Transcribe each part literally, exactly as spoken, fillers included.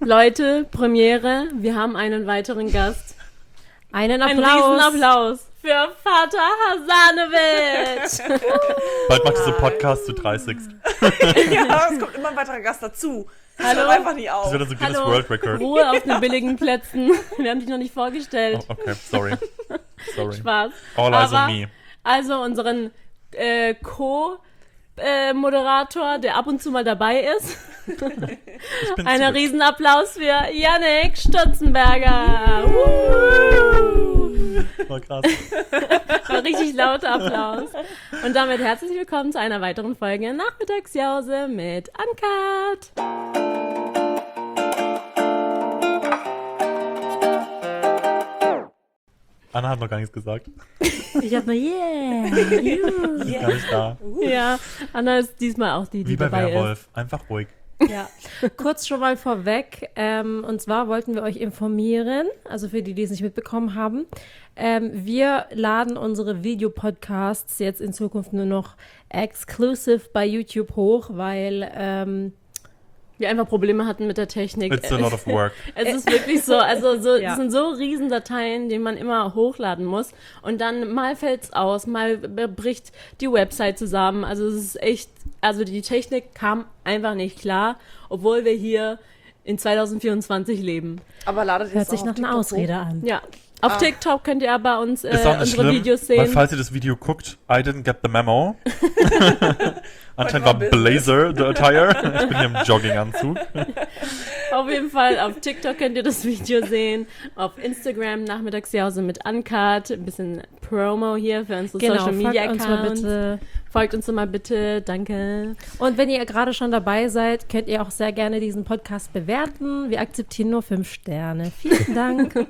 Leute, Premiere, wir haben einen weiteren Gast. Einen Einen Applaus. Riesenapplaus für Vater Hasanovic. Bald macht diese Podcast zu dreißig. Ja, es kommt immer ein weiterer Gast dazu. Das Hallo? hört einfach nie auf. Das wird dann so Guinness Hallo, World Record. Ruhe auf den billigen Plätzen. Wir haben dich noch nicht vorgestellt. Oh, okay, sorry. Sorry. Spaß. All eyes on Aber, me. also unseren äh, Co-Moderator, der ab und zu mal dabei ist. Ich bin Einen zurück. Riesenapplaus für Yannick Stutzenberger. Woo! War krass. Ein richtig lauter Applaus. Und damit herzlich willkommen zu einer weiteren Folge Nachmittagsjause mit Uncut. Anna hat noch gar nichts gesagt. Ich hab nur yeah. Sie ist gar nicht da. Ja, Anna ist diesmal auch die, die Wie bei dabei Werwolf. Einfach ruhig. Ja, kurz schon mal vorweg. Ähm, und zwar wollten wir euch informieren, also für die, die es nicht mitbekommen haben. Ähm, wir laden unsere Videopodcasts jetzt in Zukunft nur noch exclusive bei YouTube hoch, weil ähm, ist. Wir einfach Probleme hatten mit der Technik. It's a lot of work. Es ist wirklich so, also so, Ja. das sind so riesen Dateien, die man immer hochladen muss. Und dann mal fällt's aus, mal bricht die Website zusammen. Also es ist echt, also die Technik kam einfach nicht klar, obwohl wir hier in zwanzig vierundzwanzig leben. Aber ladet ihr hört das sich auch nach auf einer TikTok Ausrede hoch? an. Ja. Auf Ah. TikTok könnt ihr aber uns äh, Ist auch nicht unsere schlimm, Videos weil sehen. falls ihr das Video guckt, I didn't get the memo. Anscheinend war war Business. Blazer the attire. Ich bin hier im Jogginganzug. Auf jeden Fall, auf TikTok könnt ihr das Video sehen. Auf Instagram Nachmittagsjause mit Uncut. Ein bisschen Promo hier für unsere Genau, Social Media folgt uns mal Accounts. bitte. Folgt uns doch mal bitte, danke. Und wenn ihr gerade schon dabei seid, könnt ihr auch sehr gerne diesen Podcast bewerten. Wir akzeptieren nur fünf Sterne. Vielen Dank.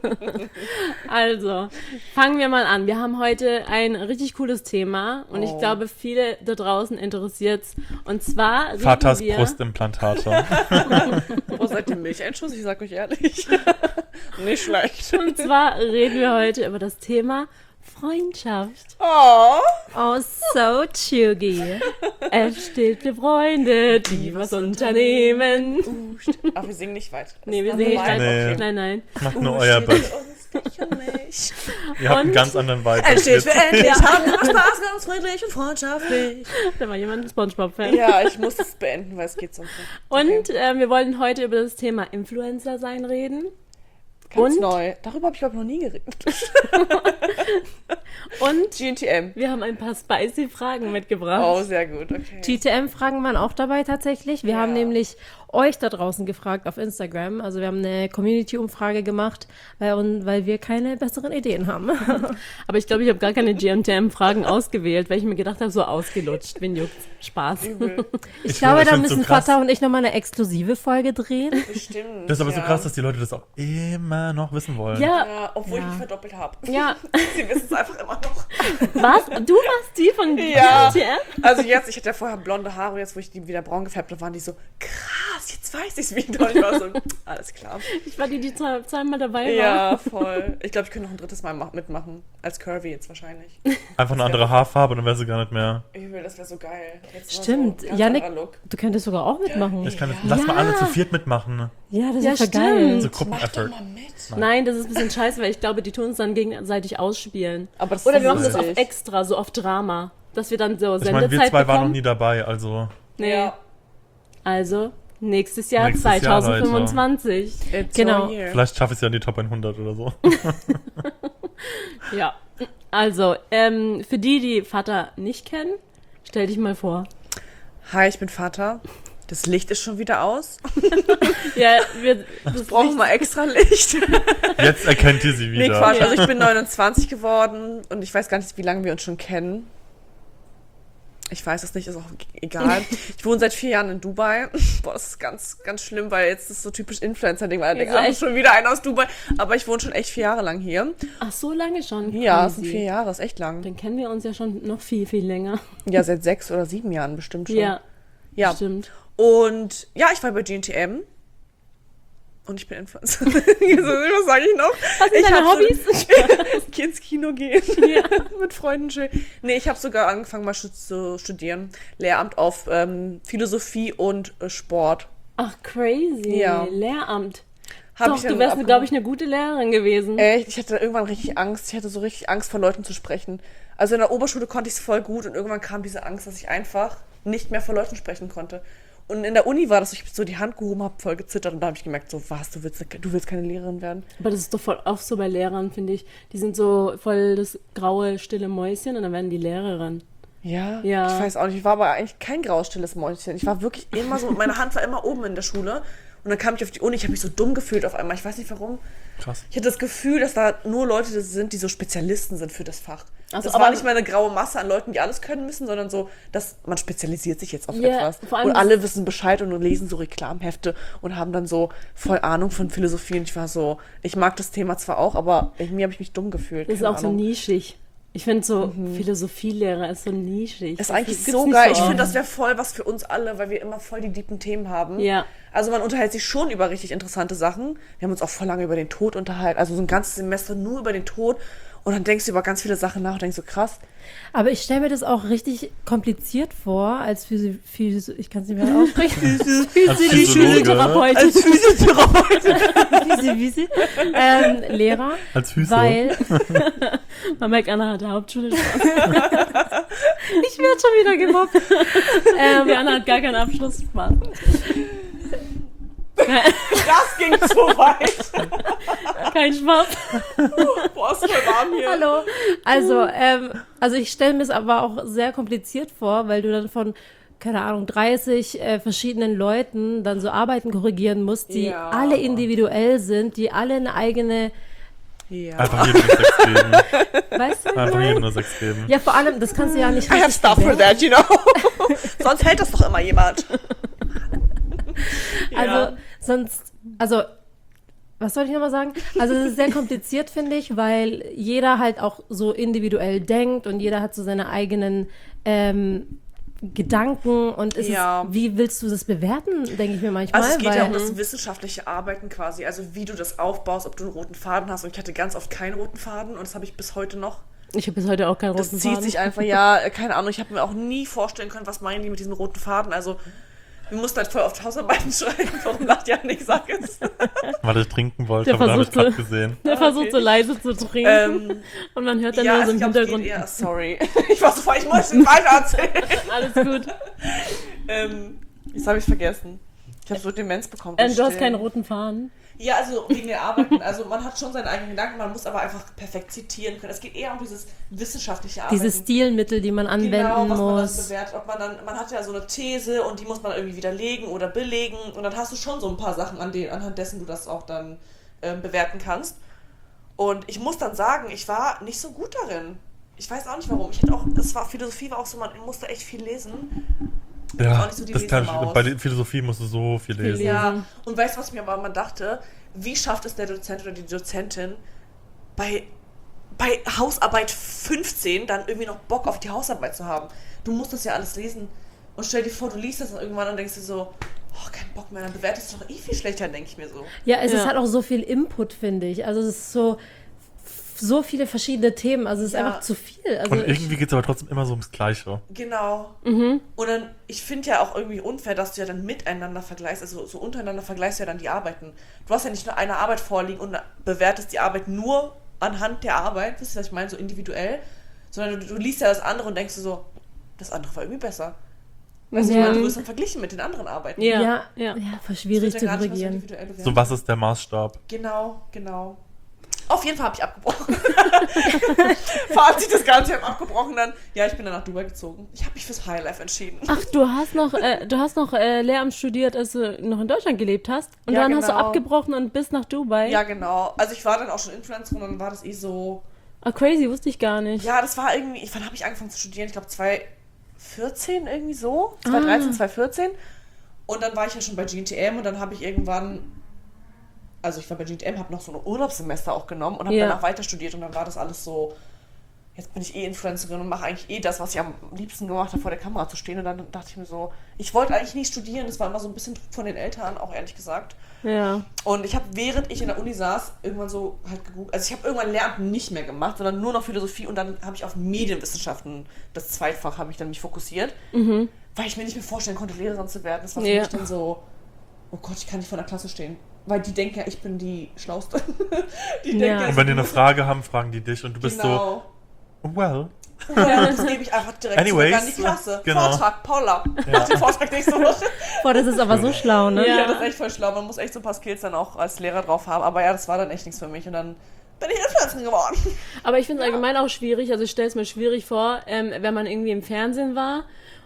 Also, fangen wir mal an. Wir haben heute ein richtig cooles Thema und ich Oh. glaube, viele da draußen interessiert's. Und zwar reden Vaters wir... Brustimplantate. Wo seid ihr Milcheinschuss? Ich sag euch ehrlich. Nicht schlecht. Und zwar reden wir heute über das Thema Freundschaft. Oh. Oh, so chuggy. Es steht für Freunde, die was unternehmen. Uh, st- Ach, wir singen nicht weiter. Nee, wir Das singen nicht ist Nee. weiter. Nein, nein. Macht nur Uh, euer steht Bett. für uns, dich und mich. Ihr habt einen Und- ganz anderen Vibe. Es steht für als endlich, haben wir Spaß, ganz friedlich und freundschaftlich. Da war jemand ein Spongebob-Fan. Ja, ich muss es beenden, weil es geht sonst nicht. Und äh, wir wollen heute über das Thema Influencer sein reden. Ganz und- neu. Darüber habe ich, glaube ich, noch nie geredet. Und G N T M. wir haben ein paar spicy Fragen mitgebracht. Oh, sehr gut, okay. G T M-Fragen waren auch dabei tatsächlich. Wir Ja. haben nämlich euch da draußen gefragt auf Instagram. Also wir haben eine Community-Umfrage gemacht, weil, und, weil wir keine besseren Ideen haben. Aber ich glaube, ich habe gar keine G T M-Fragen ausgewählt, weil ich mir gedacht habe, so ausgelutscht. Wen juckt's? Spaß. Übel. Ich, Ich glaube, find- ich da find's so müssen krass. Vater und ich nochmal eine exklusive Folge drehen. Bestimmt. Das ist aber so ja. krass, dass die Leute das auch immer noch wissen wollen. Ja, Ja, obwohl Ja. ich mich verdoppelt habe. ja. Sie wissen es einfach immer noch. Was? Du warst die von Ja. G T M? Also jetzt, ich hatte ja vorher blonde Haare, jetzt wo ich die wieder braun gefärbt habe, waren die so, krass, jetzt weiß ich es wieder. Und ich war so, alles klar. Ich war die, die zwei, zweimal dabei war. Ja, voll. Ich glaube, ich könnte noch ein drittes Mal mach- mitmachen. Als Curvy jetzt wahrscheinlich. Einfach eine andere Haarfarbe, dann wäre sie gar nicht mehr. Übel, das wäre so geil. Jetzt mal Stimmt. So, ganz Jannik, anderer Look. du könntest sogar auch mitmachen. Ich kann jetzt, lass mal alle zu viert mitmachen. Ja, das Ja, ist voll stimmt. geil. So Mach doch Gruppeneffort. mal mit. Nein, das ist ein bisschen scheiße, weil ich glaube, die tun uns dann gegenseitig ausspielen. Aber das Oder ist wir machen das auf lustig. extra, so auf Drama. Dass wir dann so Ich meine, Sendezeit wir zwei waren noch bekommen. nie dabei, also. Nee. Ja. Also, nächstes Jahr Nächstes Jahr, zwanzig fünfundzwanzig. It's Genau. your year. Vielleicht schaffe ich es ja in die Top hundert oder so. Ja. Also, ähm, für die, die Vater nicht kennen, stell dich mal vor. Hi, ich bin Vater. Das Licht ist schon wieder aus. Ja, wir das Brauchen wir extra Licht. Jetzt erkennt ihr sie Nee, wieder. Quatsch. Also ich bin neunundzwanzig geworden und ich weiß gar nicht, wie lange wir uns schon kennen. Ich weiß es nicht, ist auch egal. Ich wohne seit vier Jahren in Dubai. Boah, das ist ganz, ganz schlimm, weil jetzt ist so typisch Influencer-Ding, weil Ja, ich so denke, ah, echt. schon wieder einer aus Dubai. Aber ich wohne schon echt vier Jahre lang hier. Ach, so lange schon. Ja, es Crazy. sind vier Jahre, ist echt lang. Dann kennen wir uns ja schon noch viel, viel länger. Ja, seit sechs oder sieben Jahren bestimmt schon. Ja, ja. stimmt. Und ja, ich war bei G N T M. Und ich bin Influencer. Was sage ich noch? Was sind Ich deine hab Hobbys? So, geh ins Kino gehen. Ja. Mit Freunden schön. Nee, ich habe sogar angefangen mal stu- zu studieren. Lehramt auf ähm, Philosophie und äh, Sport. Ach, crazy. Ja. Lehramt. Hab Doch, ich dann du wärst, abge- glaube ich, eine gute Lehrerin gewesen. Echt, ich hatte irgendwann richtig Angst. Ich hatte so richtig Angst, vor Leuten zu sprechen. Also in der Oberschule konnte ich es voll gut und irgendwann kam diese Angst, dass ich einfach nicht mehr vor Leuten sprechen konnte. Und in der Uni war das, ich so die Hand gehoben habe, voll gezittert und da habe ich gemerkt, so was, du willst, du willst keine Lehrerin werden. Aber das ist doch voll oft so bei Lehrern, finde ich. Die sind so voll das graue, stille Mäuschen und dann werden die Lehrerin. Ja, Ja. ich weiß auch nicht. Ich war aber eigentlich kein graustilles Mäuschen. Ich war wirklich immer so, meine Hand war immer oben in der Schule. Und dann kam ich auf die Uni, ich habe mich so dumm gefühlt auf einmal. Ich weiß nicht warum. Krass. Ich hatte das Gefühl, dass da nur Leute sind, die so Spezialisten sind für das Fach. Also, das aber- war nicht mal eine graue Masse an Leuten, die alles können müssen, sondern so, dass man spezialisiert sich jetzt auf Ja, etwas. vor allem Und das- alle wissen Bescheid und lesen so Reklamhefte und haben dann so voll Ahnung von Philosophie. Und ich war so, ich mag das Thema zwar auch, aber irgendwie habe ich mich dumm gefühlt. Das ist keine auch so Ahnung. nischig. Ich finde so, Philosophielehrer ist so nischig. Ist Das eigentlich gibt's so nicht geil. Ich oft. finde, das wäre voll was für uns alle, weil wir immer voll die deepen Themen haben. Ja. Also man unterhält sich schon über richtig interessante Sachen. Wir haben uns auch voll lange über den Tod unterhalten. Also so ein ganzes Semester nur über den Tod. Und dann denkst du über ganz viele Sachen nach und denkst so, krass. Aber ich stelle mir das auch richtig kompliziert vor, als Physi Physi ich kann es nicht mehr aussprechen. Als Physiologe, Physiotherapeutin. Als Physiotherapeut. Physi, Physi, ähm, Lehrer, als Physio. weil Man merkt, Anna hat der Hauptschule Spaß. ich werde schon wieder gemobbt. ähm, die Anna hat gar keinen Abschluss Spaß. Das ging zu weit. Kein Spaß. Boah, ist voll warm hier. Hallo. Also, ähm, also ich stelle mir es aber auch sehr kompliziert vor, weil du dann von, keine Ahnung, dreißig äh, verschiedenen Leuten dann so Arbeiten korrigieren musst, die Ja. alle individuell sind, die alle eine eigene, Ja. Einfach jedem eine sechs geben. weißt du? Einfach jedem eine sechs geben. Ja, vor allem, das kannst du ja nicht I have richtig stuff for bewerten. that, you know. Sonst hält das doch immer jemand. Also, Ja. sonst, also, was soll ich nochmal sagen? Also, es ist sehr kompliziert, finde ich, weil jeder halt auch so individuell denkt und jeder hat so seine eigenen ähm, Gedanken und es Ja. ist, wie willst du das bewerten, denke ich mir manchmal. Also es geht weil, ja um das wissenschaftliche Arbeiten quasi, also wie du das aufbaust, ob du einen roten Faden hast. Und ich hatte ganz oft keinen roten Faden und das habe ich bis heute noch. Ich habe bis heute auch keinen Das roten zieht Faden. sich einfach, ja, keine Ahnung, ich habe mir auch nie vorstellen können, was meinen die mit diesem roten Faden. Also wir mussten halt voll oft Hausarbeiten schreiben, warum lacht ja nicht, sag es. Weil ich trinken wollte, Der aber da habe ich versuchte- gerade gesehen. Der versucht so leise zu trinken Ähm, und man hört dann ja, nur also so ich im glaub, es Hintergrund. geht eher, sorry. Ich war so voll, ich muss es weiter erzählen. Alles gut. ähm, jetzt habe ich vergessen. Ich habe so Demenz bekommen. Ähm, du hast Still. keinen roten Faden. Ja, also wegen der Arbeiten. Also man hat schon seinen eigenen Gedanken, man muss aber einfach perfekt zitieren können. Es geht eher um dieses wissenschaftliche Arbeiten. diese Stilmittel, die man anwenden Genau, was man dann muss. bewertet. Ob man dann, man hat ja so eine These und die muss man irgendwie widerlegen oder belegen. Und dann hast du schon so ein paar Sachen, an denen, anhand dessen du das auch dann ähm, bewerten kannst. Und ich muss dann sagen, ich war nicht so gut darin. Ich weiß auch nicht warum. Ich hätte auch, es war Philosophie war auch so, man musste echt viel lesen. Ja, auch nicht so die das kann ich, Lesemaus. bei der Philosophie musst du so viel lesen. lesen. Ja, und weißt du, was mir aber mal dachte? Wie schafft es der Dozent oder die Dozentin, bei, bei Hausarbeit fünfzehn dann irgendwie noch Bock auf die Hausarbeit zu haben? Du musst das ja alles lesen. Und stell dir vor, du liest das dann irgendwann und denkst dir so, oh, kein Bock mehr, dann bewertest du doch eh viel schlechter, denke ich mir so. Ja, es Ja. ist halt auch so viel Input, finde ich. Also es ist so, so viele verschiedene Themen. Also es ist Ja. einfach zu viel. Also Und ich, irgendwie geht es aber trotzdem immer so ums Gleiche. Genau. Mhm. Und dann, ich finde ja auch irgendwie unfair, dass du ja dann miteinander vergleichst, also so untereinander vergleichst du ja dann die Arbeiten. Du hast ja nicht nur eine Arbeit vorliegen und bewertest die Arbeit nur anhand der Arbeit, wisst ihr, was ich meine, so individuell, sondern du, du liest ja das andere und denkst du so, das andere war irgendwie besser. Also ich Ja. meine, du wirst dann verglichen mit den anderen Arbeiten. Ja. ja, ja. ja, voll Das schwierig wird zu ja gar nicht mal so korrigieren. individuell bewertet. So, was ist der Maßstab? Genau, genau. Auf jeden Fall habe ich abgebrochen. Fazit des Ganzen, ich habe abgebrochen dann. Ja, ich bin dann nach Dubai gezogen. Ich habe mich fürs Highlife entschieden. Ach, du hast noch, äh, du hast noch äh, Lehramt studiert, als du noch in Deutschland gelebt hast. Und Ja, dann hast du genau. abgebrochen und bist nach Dubai. Ja, genau. Also ich war dann auch schon Influencerin und dann war das eh so. Ah, crazy, wusste ich gar nicht. Ja, das war irgendwie, wann habe ich angefangen zu studieren? Ich glaube zwanzig vierzehn irgendwie so. zwanzig dreizehn, zwanzig vierzehn. Und dann war ich ja schon bei G N T M und dann habe ich irgendwann, also ich war bei G N T M, habe noch so ein Urlaubssemester auch genommen und habe Ja. danach weiter studiert und dann war das alles so, jetzt bin ich eh Influencerin und mache eigentlich eh das, was ich am liebsten gemacht habe, vor der Kamera zu stehen. Und dann dachte ich mir so, ich wollte eigentlich nie studieren, das war immer so ein bisschen Druck von den Eltern, auch ehrlich gesagt. Ja. Und ich habe, während ich in der Uni saß, irgendwann so halt gegoogelt. Also ich habe irgendwann Lehramt nicht mehr gemacht, sondern nur noch Philosophie. Und dann habe ich auf Medienwissenschaften, das Zweitfach, habe ich dann mich fokussiert. Mhm. Weil ich mir nicht mehr vorstellen konnte, Lehrerin zu werden. Das war für Ja. mich dann so, oh Gott, ich kann nicht vor der Klasse stehen. Weil die denken ja, ich bin die Schlauste. die Ja. denken, Und wenn die eine Frage haben, fragen die dich und du bist genau. so, well. Ja, das gebe ich einfach direkt Anyways, zurück an die Klasse. genau. Vortrag, Paula. Mach den Vortrag nächste Woche. Boah, das ist aber so schlau, ne? Ja. Ja. Das ist echt voll schlau. Man muss echt so ein paar Skills dann auch als Lehrer drauf haben. Aber ja, das war dann echt nichts für mich. Und dann bin ich Influencerin geworden. Aber ich finde es allgemein auch schwierig, also ich stelle es mir schwierig vor, ähm, wenn man irgendwie im Fernsehen war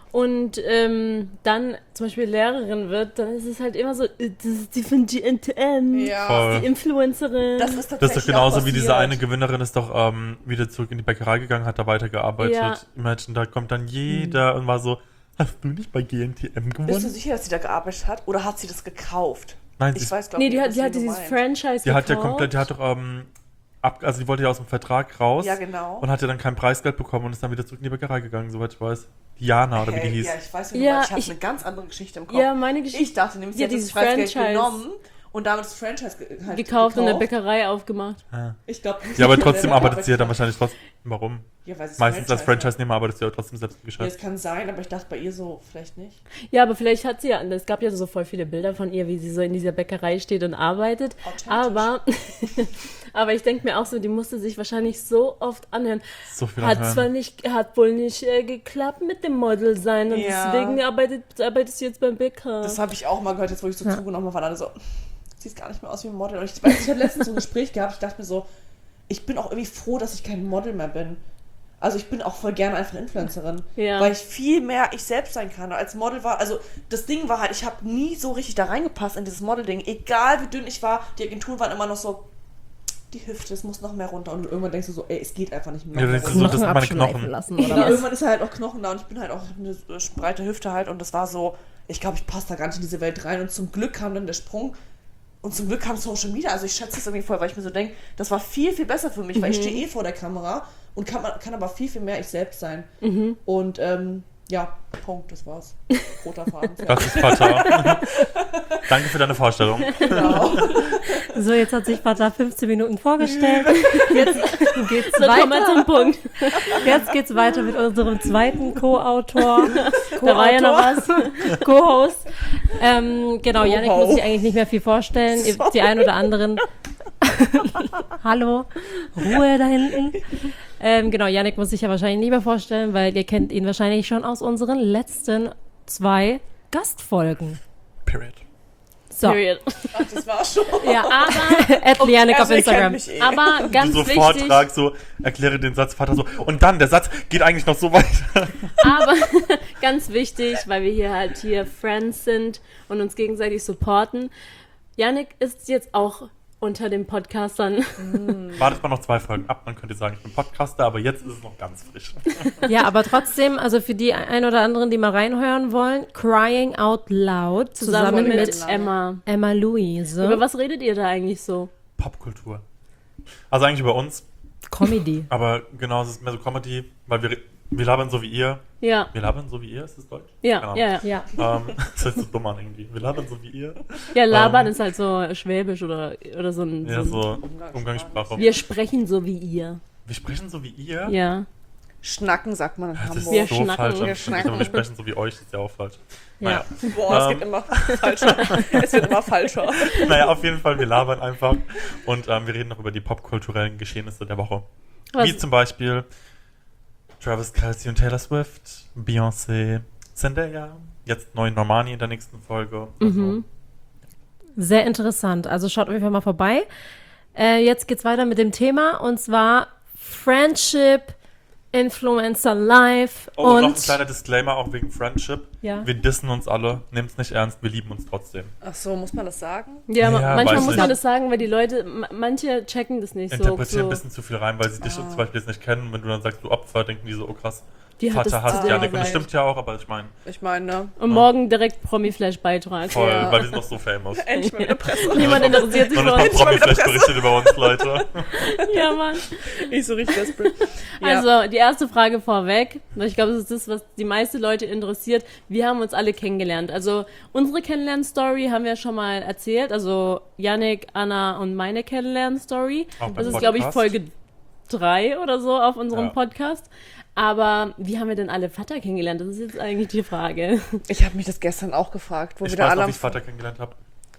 und ähm, dann zum Beispiel Lehrerin wird, dann ist es halt immer so, äh, das ist die von G N T M, Ja. Voll. die Influencerin. Das ist tatsächlich Das ist doch genauso auch wie diese passiert. eine Gewinnerin ist doch ähm, wieder zurück in die Bäckerei gegangen, hat da weitergearbeitet. Ja. Imagine, da kommt dann jeder und war so, hast du nicht bei G N T M Bist du gewonnen? sicher, dass sie da gearbeitet hat? Oder hat sie das gekauft? Nein, Ich sie, weiß, glaube nee, ich, die hat, was die hat du dieses meinst. Franchise die hat ja gekauft. komplett, die hat doch, ähm, ab, also die wollte ja aus dem Vertrag raus Ja, genau. und hat ja dann kein Preisgeld bekommen und ist dann wieder zurück in die Bäckerei gegangen, soweit ich weiß. Diana oder wie die Hey, hieß. Ja, ich weiß, wie du Ja, meinst. Ich habe ich- eine ganz andere Geschichte im Kopf. Ja, meine Geschichte. Ich dachte nämlich, sie Ja, hat das dieses Preisgeld Franchise. genommen und damit das Franchise ge halt gekauft und eine gekauft. Bäckerei aufgemacht. Ah. Ich glaube nicht. Ja, aber dass sie trotzdem da arbeitet sie ja dann gearbeitet wahrscheinlich trotzdem. Warum? hat. Ja, weil sie das Meistens als hat. Franchise-Nehmer arbeitet sie ja trotzdem selbst im Ja, Geschäft. das kann sein, aber ich dachte bei ihr so, vielleicht nicht. Ja, aber vielleicht hat sie ja, es gab ja so voll viele Bilder von ihr, wie sie so in dieser Bäckerei steht und arbeitet. Authentisch. Aber, aber ich denke mir auch so, die musste sich wahrscheinlich so oft anhören. So viel Hat anhören. zwar nicht, hat wohl nicht äh, geklappt mit dem Model sein und Ja. deswegen arbeitet, arbeitest du jetzt beim Bäcker. Das habe ich auch mal gehört, jetzt wo ich so zugenommen habe, waren alle so, siehst gar nicht mehr aus wie ein Model. Und ich weiß, ich hatte letztens so ein Gespräch gehabt, ich dachte mir so, ich bin auch irgendwie froh, dass ich kein Model mehr bin. Also ich bin auch voll gerne einfach Influencerin, Ja. weil ich viel mehr ich selbst sein kann. Als Model war, also das Ding war halt, ich habe nie so richtig da reingepasst in dieses Model-Ding. Egal wie dünn ich war, die Agenturen waren immer noch so, die Hüfte, es muss noch mehr runter. Und irgendwann denkst du so, ey, es geht einfach nicht mehr. Ja, mehr das ist runter. so, das sind meine Knochen. lassen, Ja, oder was? irgendwann ist halt auch Knochen da und ich bin halt auch eine breite Hüfte halt und das war so, ich glaube, ich passe da gar nicht in diese Welt rein und zum Glück kam dann der Sprung und zum Glück kam Social Media, also ich schätze das irgendwie voll, weil ich mir so denke, das war viel, viel besser für mich, weil ich stehe eh vor der Kamera und kann, kann aber viel, viel mehr ich selbst sein und ähm, ja, Punkt, das war's. Roter Faden. Das ist Vater. Danke für deine Vorstellung. Genau. So, jetzt hat sich Vater fünfzehn Minuten vorgestellt. Jetzt geht's so, kommen wir weiter. zum Punkt. Jetzt geht's weiter mit unserem zweiten Co-Autor. Da war ja noch was. Co-Host. Ähm, genau, Yannick Co-Host. muss sich eigentlich nicht mehr viel vorstellen. Ihr- Die ein oder anderen. Hallo, Ruhe da hinten. Ähm, genau, Yannick muss sich ja wahrscheinlich nicht mehr vorstellen, weil ihr kennt ihn wahrscheinlich schon aus unseren letzten zwei Gastfolgen. Period. So, Period. Ach, das war's schon. Ja, aber, at Yannick auf Also, ihr kennt Instagram. mich eh. aber ganz so wichtig, Vortrag, so erkläre den Satz, Vater so. Und dann, der Satz geht eigentlich noch so weiter. aber ganz wichtig, weil wir hier halt hier Friends sind und uns gegenseitig supporten. Yannick ist jetzt auch unter den Podcastern. Wartet mal noch zwei Folgen ab, dann könnt ihr sagen, ich bin Podcaster, aber jetzt ist es noch ganz frisch. Ja, aber trotzdem, also für die ein oder anderen, die mal reinhören wollen, Crying Out Loud zusammen, Zusammen mit, mit Emma. Emma Louise. Über was redet ihr da eigentlich so? Popkultur. Also eigentlich über uns, Comedy. aber genau, es ist mehr so Comedy, weil wir, wir labern so wie ihr. Ja, Wir labern so wie ihr, ist das Deutsch? ja, Genau. ja. Ja, Ja. Ähm, das hört sich so dumm an irgendwie. Wir labern so wie ihr. ja labern Ähm, ist halt so schwäbisch oder, oder so ein... Ja, so ein so Umgangssprache. Umgangssprache. wir sprechen so wie ihr. Wir sprechen so wie ihr? Ja. Schnacken sagt man in Das ist Hamburg. Wir so schnacken. falsch. Wir Wir, schnacken. wir sprechen so wie euch, das ist ja auch falsch. Ja. Naja. Boah, es Ähm. geht immer falscher. Es wird immer falscher. naja, auf jeden Fall, wir labern einfach. Und ähm, wir reden noch über die popkulturellen Geschehnisse der Woche. Was? Wie zum Beispiel Travis Kelce und Taylor Swift, Beyoncé, Zendaya, jetzt neu Normani in der nächsten Folge. Also, Mhm. Sehr interessant. Also schaut auf jeden Fall mal vorbei. Äh, jetzt geht's weiter mit dem Thema und zwar Friendship, Influencer Life Oh, und und noch ein kleiner Disclaimer, auch wegen Friendship. Ja. Wir dissen uns alle, nehmt's nicht ernst, wir lieben uns trotzdem. Ach so, muss man das sagen? Ja, ma- Ja, manchmal weiß muss nicht. man das sagen, weil die Leute, ma- manche checken das nicht so. Interpretieren so. ein bisschen zu viel rein, weil sie dich Ah. zum Beispiel jetzt nicht kennen. Wenn du dann sagst, du Opfer, denken die so, oh krass, Die hat Vater das hasst zu Janik. Und das gesagt. stimmt ja auch, aber ich meine, Ich meine, ne? Und morgen direkt Promi-Flash-Beitrag. voll, Ja. weil wir sind noch so famous. Endlich mal wieder Presse. Niemand interessiert sich Und für ich mach uns. Promi-Flash berichtet über uns, Leute. Ja, Mann. Ich so richtig desperate. Ja. Also, die erste Frage vorweg. Ich glaube, das ist das, was die meisten Leute interessiert. Wir haben uns alle kennengelernt. Also, unsere Kennenlern-Story haben wir schon mal erzählt. Also, Yannick, Anna und meine Kennenlern-Story. Auch beim Das ist, glaube ich, Podcast. Folge drei oder so auf unserem Ja. Podcast. Aber wie haben wir denn alle Vater kennengelernt? Das ist jetzt eigentlich die Frage. Ich habe mich das gestern auch gefragt, wo Ich wir da weiß alle noch, am wie ich Vater kennengelernt habe.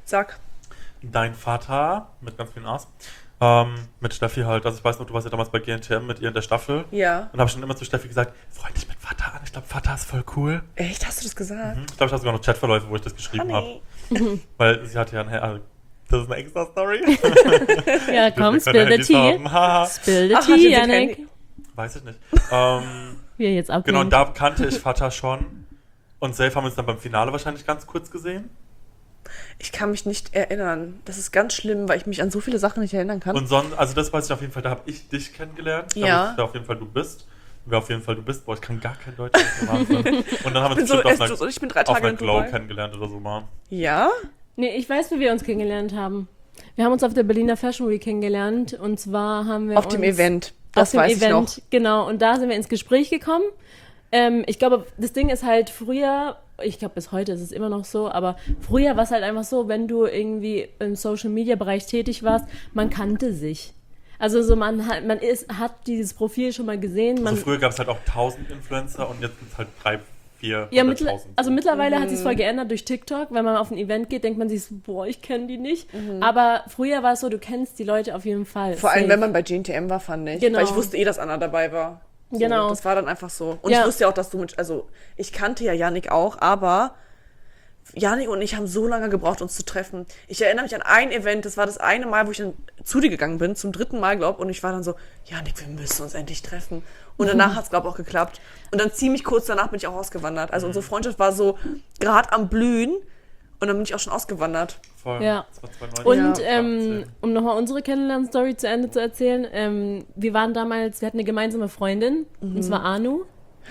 Sag. Dein Vater, mit ganz vielen A's, ähm, mit Steffi halt, also ich weiß noch, du warst ja damals bei G N T M mit ihr in der Staffel. Ja. Und habe schon immer zu Steffi gesagt, freund dich mit Vater an, ich glaube, Vater ist voll cool. Echt, hast du das gesagt? Mhm. Ich glaube, ich habe sogar noch Chatverläufe, wo ich das geschrieben habe. Weil sie hatte ja ein, also, das ist eine extra Story. Ja, komm, Wir spill können the Handys tea. haben. Haha. Spill the Ach, tea, hatte sie Janik. kein- Weiß ich nicht. ähm, Wie er jetzt ablenkt. genau, und da kannte ich Vater schon. Und Safe haben wir uns dann beim Finale wahrscheinlich ganz kurz gesehen. Ich kann mich nicht erinnern. Das ist ganz schlimm, weil ich mich an so viele Sachen nicht erinnern kann. Und sonst, also das weiß ich auf jeden Fall, da habe ich dich kennengelernt. Da Ja. wusste ich auf jeden Fall, du bist. Wer auf jeden Fall du bist. Boah, ich kann gar kein Deutsch. Das ist Wahnsinn. Und dann haben wir bin uns so, bestimmt auf echt, einer, ich bin drei auf Tage einer in Glow Dubai. kennengelernt oder so mal. Ja? Nee, ich weiß, wie wir uns kennengelernt haben. Wir haben uns auf der Berliner Fashion Week kennengelernt. Und zwar haben wir Auf uns dem Event. Das auf dem weiß Event, ich noch. genau. Und da sind wir ins Gespräch gekommen. Ähm, ich glaube, das Ding ist halt früher, ich glaube bis heute ist es immer noch so, aber früher war es halt einfach so, wenn du irgendwie im Social-Media-Bereich tätig warst, man kannte sich. Also so man hat, man ist, hat dieses Profil schon mal gesehen. Man, Also früher gab es halt auch tausend Influencer und jetzt gibt es halt drei, vier, ja, mittl hunderttausend. also mittlerweile hat Mhm. sich voll geändert durch TikTok. Wenn man auf ein Event geht, denkt man sich so, boah, ich kenne die nicht. Mhm. Aber früher war es so, du kennst die Leute auf jeden Fall. Vor allem, Safe. wenn man bei G N T M war, fand ich. Genau. Weil ich wusste eh, dass Anna dabei war. So, Genau. Das war dann einfach so. Und Ja. ich wusste ja auch, dass du mit, also ich kannte ja Yannick auch, aber Yannick und ich haben so lange gebraucht, uns zu treffen. Ich erinnere mich an ein Event, das war das eine Mal, wo ich dann zu dir gegangen bin, zum dritten Mal, glaub, und ich war dann so, Yannick, wir müssen uns endlich treffen. Und danach hat es, glaube ich, auch geklappt. Und dann ziemlich kurz danach bin ich auch ausgewandert. Also unsere Freundschaft war so gerade am Blühen und dann bin ich auch schon ausgewandert. Voll. Ja. Das war zweitausendneunzehn. Und Ja. ähm, um nochmal unsere Kennenlern-Story zu Ende zu erzählen, ähm, wir waren damals, wir hatten eine gemeinsame Freundin, und zwar Anu.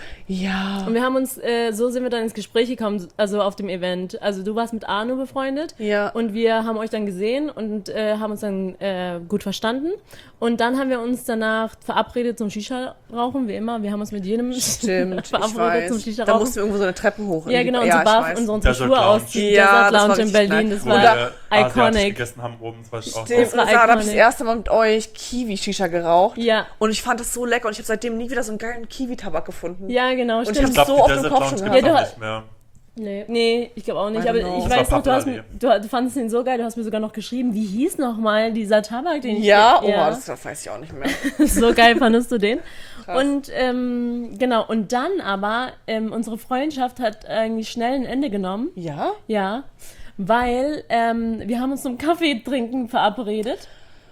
Ja. Und wir haben uns, äh, so sind wir dann ins Gespräch gekommen, also auf dem Event. Also du warst mit Anu befreundet Ja. und wir haben euch dann gesehen und äh, haben uns dann äh, gut verstanden. Und dann haben wir uns danach verabredet zum Shisha-Rauchen, wie immer. Wir haben uns mit jedem Stimmt, ich verabredet zum weiß. Da Shisha-Rauchen. mussten wir irgendwo so eine Treppe hoch. Ja, in die- genau, und ja, so ich barf weiß. unsere, unsere Desert Schuhe Lounge. aus. Die Ja, Desert das war Lounge in richtig Berlin, nice. das Wo war wir asiatisch iconic. gegessen haben oben. Das war auch Stimmt, Das war und da habe ich das iconic. erste Mal mit euch Kiwi-Shisha geraucht. Ja. Und ich fand das so lecker und ich habe seitdem nie wieder so einen geilen Kiwi-Tabak gefunden. Ja, genau, Und ich stimmt. Ich glaube, so die auf dem Desert Kopf Lounge schon gibt es gehabt. auch Ja, nicht mehr. Nee, nee, ich glaube auch nicht. I Aber don't know. ich Das weiß war noch, du, hast, Papalade. mir- du, du fandest ihn so geil, du hast mir sogar noch geschrieben, wie hieß nochmal dieser Tabak, den ich... Ja, oh, das weiß ich auch nicht mehr. So geil fandest du den. Krass. Und ähm, genau, und dann aber, ähm, unsere Freundschaft hat eigentlich schnell ein Ende genommen. Ja? Ja, weil ähm, wir haben uns zum Kaffee trinken verabredet.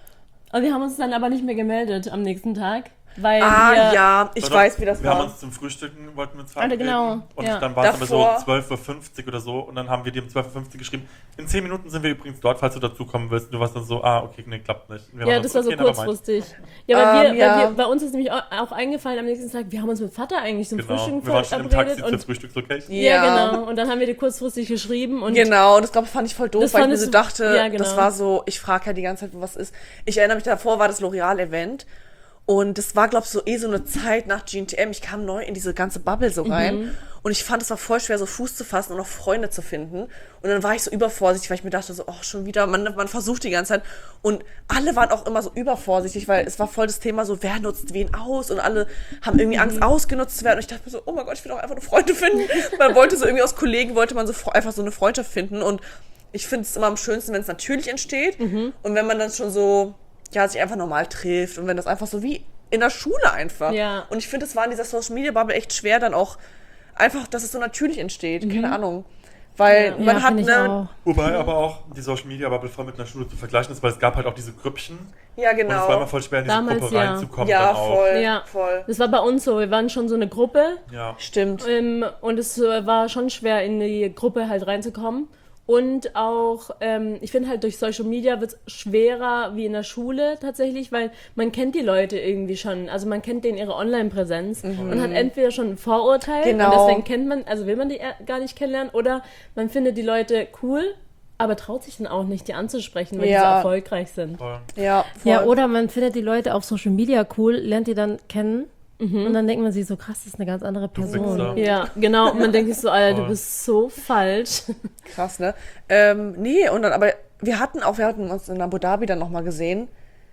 Und wir haben uns dann aber nicht mehr gemeldet am nächsten Tag. Weil Ah, wir, ja, ich Oder weiß, wie das wir war. haben uns zum Frühstücken, wollten wir uns Ah, verabreden. genau, Und ja. dann war es aber Davor- so zwölf Uhr fünfzig oder so. Und dann haben wir dir um zwölf Uhr fünfzig geschrieben, in zehn Minuten sind wir übrigens dort, falls du dazukommen willst. Und du warst dann so, ah, okay, nee, klappt nicht. Und wir Ja, waren das war so okay, nevermind. kurzfristig. Ja, weil, Ähm, wir, ja. weil wir, bei uns ist nämlich auch, auch eingefallen am nächsten Tag, wir haben uns mit Vater eigentlich zum Genau, Frühstück wir waren schon im verabredet. Taxi zur Und, Frühstückslocation. ja, genau. Und dann haben wir dir kurzfristig geschrieben. Und Genau, und das glaube ich fand ich voll doof, Das weil ich mir fandest so du- dachte, ja, genau. das war so, ich frage ja die ganze Zeit, wo was ist. Ich erinnere mich, davor war das L'Oreal-Event und das war, glaube ich, so eh so eine Zeit nach G N T M. Ich kam neu in diese ganze Bubble so rein Mhm. und ich fand es war voll schwer, so Fuß zu fassen und auch Freunde zu finden. Und dann war ich so übervorsichtig, weil ich mir dachte so, oh, schon wieder, man, man versucht die ganze Zeit. Und alle waren auch immer so übervorsichtig, weil es war voll das Thema so, wer nutzt wen aus? Und alle haben irgendwie Mhm. Angst, ausgenutzt zu werden. Und ich dachte mir so, oh mein Gott, ich will auch einfach nur Freunde finden. Man wollte so irgendwie aus Kollegen, wollte man so fre- einfach so eine Freundschaft finden. Und ich finde es immer am schönsten, wenn es natürlich entsteht. Mhm. Und wenn man dann schon so, ja, sich einfach normal trifft. Und wenn das einfach so wie in der Schule einfach. Ja. Und ich finde, es war in dieser Social Media Bubble echt schwer, dann auch einfach, dass es so natürlich entsteht. Keine Ahnung. Weil Ja. man Ja, hat find ich eine. auch. Wobei aber auch die Social Media Bubble voll mit einer Schule zu vergleichen ist, weil es gab halt auch diese Grüppchen. Ja, Und es war immer genau. voll schwer, in diese Damals, Gruppe ja. reinzukommen. Ja, dann auch. voll. Ja. Voll. das war bei uns so, wir waren schon so eine Gruppe. Ja. Stimmt. Ähm, und es äh, war schon schwer, in die Gruppe halt reinzukommen. Und auch, ähm, ich finde halt durch Social Media wird es schwerer wie in der Schule tatsächlich, weil man kennt die Leute irgendwie schon. Also man kennt denen ihre Online-Präsenz und hat entweder schon ein Vorurteil Genau. und deswegen kennt man, also will man die eher gar nicht kennenlernen, oder man findet die Leute cool, aber traut sich dann auch nicht, die anzusprechen, weil die so Ja. erfolgreich sind. Voll. Ja, voll. Ja, oder man findet die Leute auf Social Media cool, lernt die dann kennen und dann denkt man sich so, krass, das ist eine ganz andere Person. Wichser. Ja, genau. Und man denkt sich so, Alter, du Voll. bist so falsch. Krass, ne? Ähm, nee, und dann, aber wir hatten auch, wir hatten uns in Abu Dhabi dann nochmal gesehen.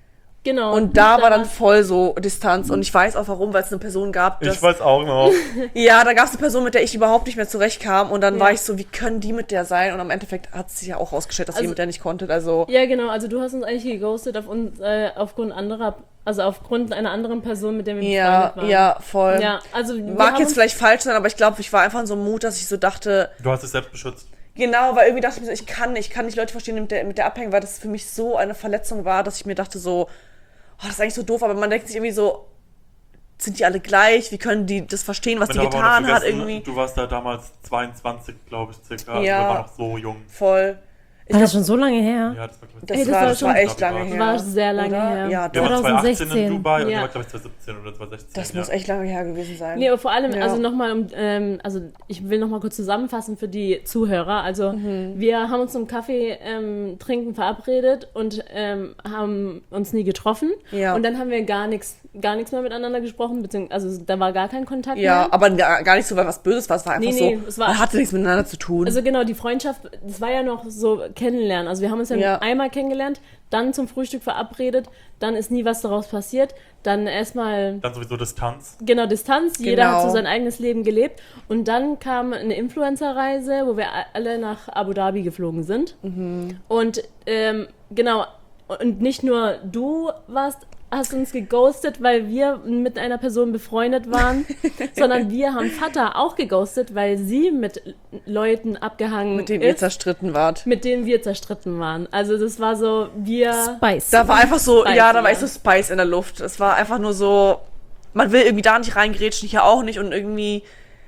Genau. Und da war dann war- voll so Distanz. Und ich weiß auch warum, weil es eine Person gab, Ich dass, weiß auch noch. ja, da gab es eine Person, mit der ich überhaupt nicht mehr zurechtkam. Und dann Ja. war ich so, wie können die mit der sein? Und am Endeffekt hat es sich ja auch rausgestellt, dass Also- ihr mit der nicht konntet. Also, Ja, genau. Also du hast uns eigentlich geghostet auf uns, äh, aufgrund anderer, also aufgrund einer anderen Person, mit der wir ja, befreundet waren. ja, voll. Ja, also wir Mag haben jetzt uns- vielleicht falsch sein, aber ich glaube, ich war einfach in so einem Mut, dass ich so dachte, Du hast dich selbst beschützt. genau, weil irgendwie dachte ich mir so, ich kann nicht, ich kann nicht Leute verstehen, die mit der, mit der abhängen, weil das für mich so eine Verletzung war, dass ich mir dachte so, oh, das ist eigentlich so doof, aber man denkt sich irgendwie so, sind die alle gleich? Wie können die das verstehen, was Man die darf aber getan nicht hat vergessen, irgendwie? Du warst da damals zweiundzwanzig, glaube ich, circa. Ja. Also wir waren noch so jung. Voll. Ich War das glaub, schon so lange her? Ja, das war, glaube ich, das, Ey, das war, war das schon- war echt glaub ich, lange war- her. war sehr lange oder? her. Ja, Wir waren doch. zwanzig achtzehn zweitausendsechzehn. in Dubai und Ja. ich war, glaube ich, zwanzig siebzehn oder zwanzig sechzehn. Das ja. muss echt lange her gewesen sein. Nee, aber vor allem, Ja. also nochmal, um, ähm, also ich will nochmal kurz zusammenfassen für die Zuhörer. Also Mhm. wir haben uns zum Kaffee ähm, trinken verabredet und ähm, haben uns nie getroffen. Ja. Und dann haben wir gar nichts, gar nichts mehr miteinander gesprochen, beziehungsweise also da war gar kein Kontakt Ja, mehr. aber gar gar nicht so, weil was Böses war. Es war einfach Nee, nee, so, es war- man hatte nichts miteinander zu tun. Also genau, die Freundschaft, das war ja noch so kennenlernen. Also wir haben uns ja, Ja. einmal kennengelernt, dann zum Frühstück verabredet, dann ist nie was daraus passiert. Dann erstmal Dann sowieso Distanz. genau Distanz, jeder Genau. hat so sein eigenes Leben gelebt. Und dann kam eine Influencer-Reise, wo wir a- alle nach Abu Dhabi geflogen sind. Mhm. Und ähm, genau, und nicht nur du warst, hast uns geghostet, weil wir mit einer Person befreundet waren, sondern wir haben Vater auch geghostet, weil sie mit Leuten abgehangen mit dem ihr ist, zerstritten wart. mit denen wir zerstritten waren. Also das war so, wir... Spice. Da war einfach so, Spice, ja, da war ja. echt so Spice in der Luft. Es war einfach nur so, man will irgendwie da nicht reingrätschen, hier auch nicht und irgendwie,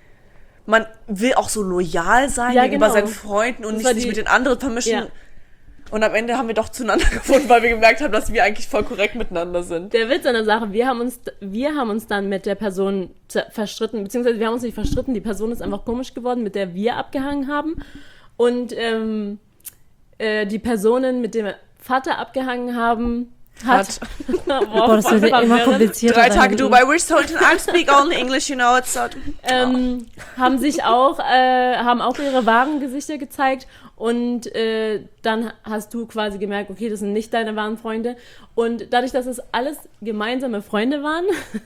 man will auch so loyal sein Ja, gegenüber genau. seinen Freunden und Das nicht war sich die- mit den anderen vermischen. Ja. Und am Ende haben wir doch zueinander gefunden, weil wir gemerkt haben, dass wir eigentlich voll korrekt miteinander sind. Der Witz an der Sache, wir haben uns, wir haben uns dann mit der Person zer- verstritten, beziehungsweise wir haben uns nicht verstritten, die Person ist einfach komisch geworden, mit der wir abgehangen haben. Und ähm, äh, die Personen, mit denen wir Vater abgehangen haben, hat... Boah, das wird ja immer komplizierter. Drei Tage deine- Dubai, we're told I speak only English, you know, it's so... ähm, haben sich auch, äh, haben auch ihre wahren Gesichter gezeigt und äh, dann hast du quasi gemerkt, okay, das sind nicht deine wahren Freunde und dadurch, dass es alles gemeinsame Freunde waren,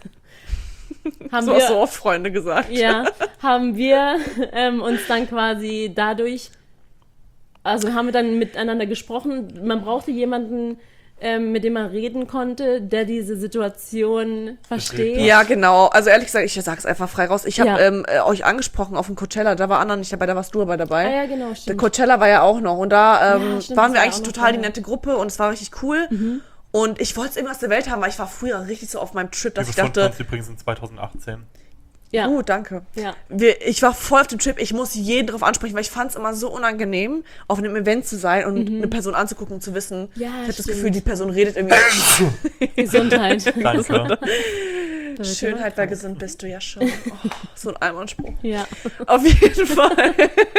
haben So wir, hast du oft Freunde gesagt. ja, haben wir ähm, uns dann quasi dadurch, also haben wir dann miteinander gesprochen, man brauchte jemanden, ähm, mit dem man reden konnte, der diese Situation versteht. Ja. Ja, genau. Also ehrlich gesagt, ich sag's einfach frei raus. Ich habe Ja. ähm, äh, euch angesprochen auf dem Coachella, da war Anna nicht dabei, da warst du aber dabei. Ah ja, genau, Der stimmt. Coachella war ja auch noch und da ähm, Ja, stimmt, waren das wir war eigentlich auch noch total die dabei. nette Gruppe und es war richtig cool. Und ich wollte es immer aus der Welt haben, weil ich war früher richtig so auf meinem Trip, dass Wir ich befunden dachte, uns übrigens in zwanzig achtzehn. Ja, uh, danke. ja. Wir, ich war voll auf dem Trip, ich muss jeden drauf ansprechen, weil ich fand es immer so unangenehm, auf einem Event zu sein und eine Person anzugucken und zu wissen, Ja, ich habe das stimmt. Gefühl, die Person redet irgendwie. Gesundheit. Danke. Da wird Schönheit, immer- weil gesund bist du ja schon. Oh, so ein Einwandspruch. Ja. Auf jeden Fall.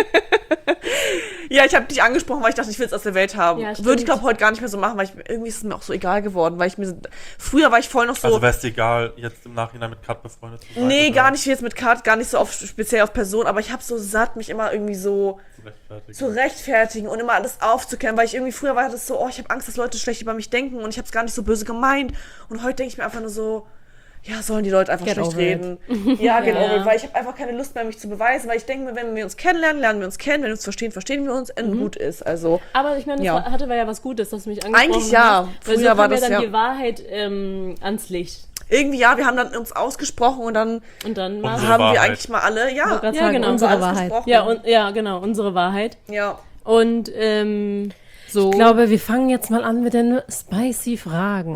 Ja, ich habe dich angesprochen, weil ich dachte, ich will es aus der Welt haben. Ja, stimmt. Würde ich, glaube heute gar nicht mehr so machen, weil ich, irgendwie ist es mir auch so egal geworden, weil ich mir, früher war ich voll noch so, Also wäre es dir egal, jetzt im Nachhinein mit Kat befreundet zu sein? nee, oder gar nicht jetzt mit Kat, gar nicht so auf, speziell auf Person, aber ich habe so satt, mich immer irgendwie so zu rechtfertigen? zu rechtfertigen und immer alles aufzuklären, weil ich irgendwie früher war das so, oh, ich habe Angst, dass Leute schlecht über mich denken und ich habe es gar nicht so böse gemeint und heute denke ich mir einfach nur so, ja, sollen die Leute einfach Get schlecht over it. reden. Ja, genau, Ja. weil ich habe einfach keine Lust mehr, mich zu beweisen, weil ich denke mir, wenn wir uns kennenlernen, lernen wir uns kennen, wenn wir uns verstehen, verstehen wir uns, und gut ist. Also, Aber ich meine, das Ja. war, hatte war ja was Gutes, dass du mich angesprochen Eigentlich ja. hast. Weil Früher so war kam ja das dann ja- die Wahrheit ähm, ans Licht. irgendwie, ja, wir haben dann uns ausgesprochen und dann Und dann war Unsere haben wir Wahrheit. eigentlich mal alle, ja, Ich wollte gerade Ja, sagen, genau. unsere alles Wahrheit. gesprochen. ja, und, ja, genau, unsere Wahrheit. Ja. Und ähm, so. Ich glaube, wir fangen jetzt mal an mit den spicy Fragen.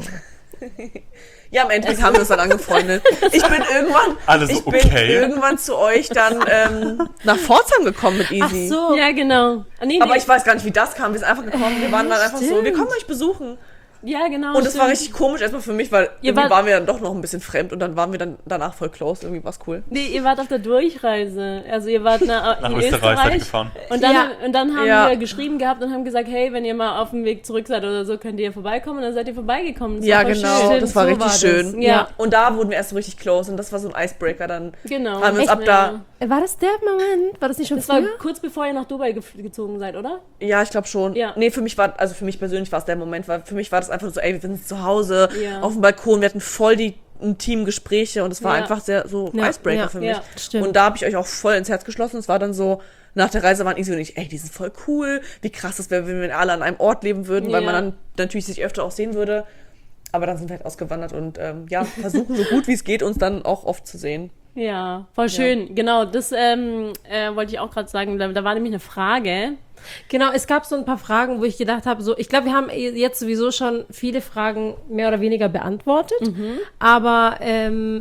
Ja, im Endeffekt haben wir uns dann angefreundet. Ich bin irgendwann, Alles ich bin okay? irgendwann zu euch dann ähm, nach Pforzheim gekommen mit Ach Easy. so. Ja, genau. Ah, nee, Aber nee. ich weiß gar nicht, wie das kam. Wir sind einfach gekommen, wir waren dann einfach so, stimmt. wir kommen euch besuchen. Ja, genau. Und das war stimmt. richtig komisch erstmal für mich, weil Ihr irgendwie wart- waren wir dann doch noch ein bisschen fremd und dann waren wir dann danach voll close. Irgendwie war es cool. Nee, ihr wart auf der Durchreise. Also ihr wart na, Nach in Österreich seid ihr Österreich. gefahren. Und dann, Ja. und dann haben Ja. wir geschrieben gehabt und haben gesagt, hey, wenn ihr mal auf dem Weg zurück seid oder so, könnt ihr vorbeikommen. Und dann seid ihr vorbeigekommen. Das Ja, war voll genau. schön. Das war so richtig war das. schön. Ja. Und da wurden wir erst so richtig close und das war so ein Icebreaker dann. Genau. Haben wir uns Echt, ab da- Äh, War das der Moment? War das nicht schon Das war früher? kurz bevor ihr nach Dubai ge gezogen seid, oder? Ja, ich glaube schon. Ja. Nee, für mich war, also für mich persönlich war es der Moment, weil für mich war das es einfach so, ey, wir sind zu Hause, Ja. auf dem Balkon, wir hatten voll die intimen Gespräche und es war Ja. einfach sehr so Ja, Icebreaker ja, für mich. ja, stimmt. Und da habe ich euch auch voll ins Herz geschlossen. Es war dann so, nach der Reise waren Easy und ich, ey, die sind voll cool, wie krass das wäre, wenn wir alle an einem Ort leben würden, weil Ja. man dann natürlich sich öfter auch sehen würde. Aber dann sind wir halt ausgewandert und ähm, ja, versuchen so gut wie es geht, uns dann auch oft zu sehen. Ja, voll schön. Genau, das ähm, äh, wollte ich auch gerade sagen. Da, da war nämlich eine Frage. Genau, es gab so ein paar Fragen, wo ich gedacht habe, so, ich glaube, wir haben jetzt sowieso schon viele Fragen mehr oder weniger beantwortet, aber ähm,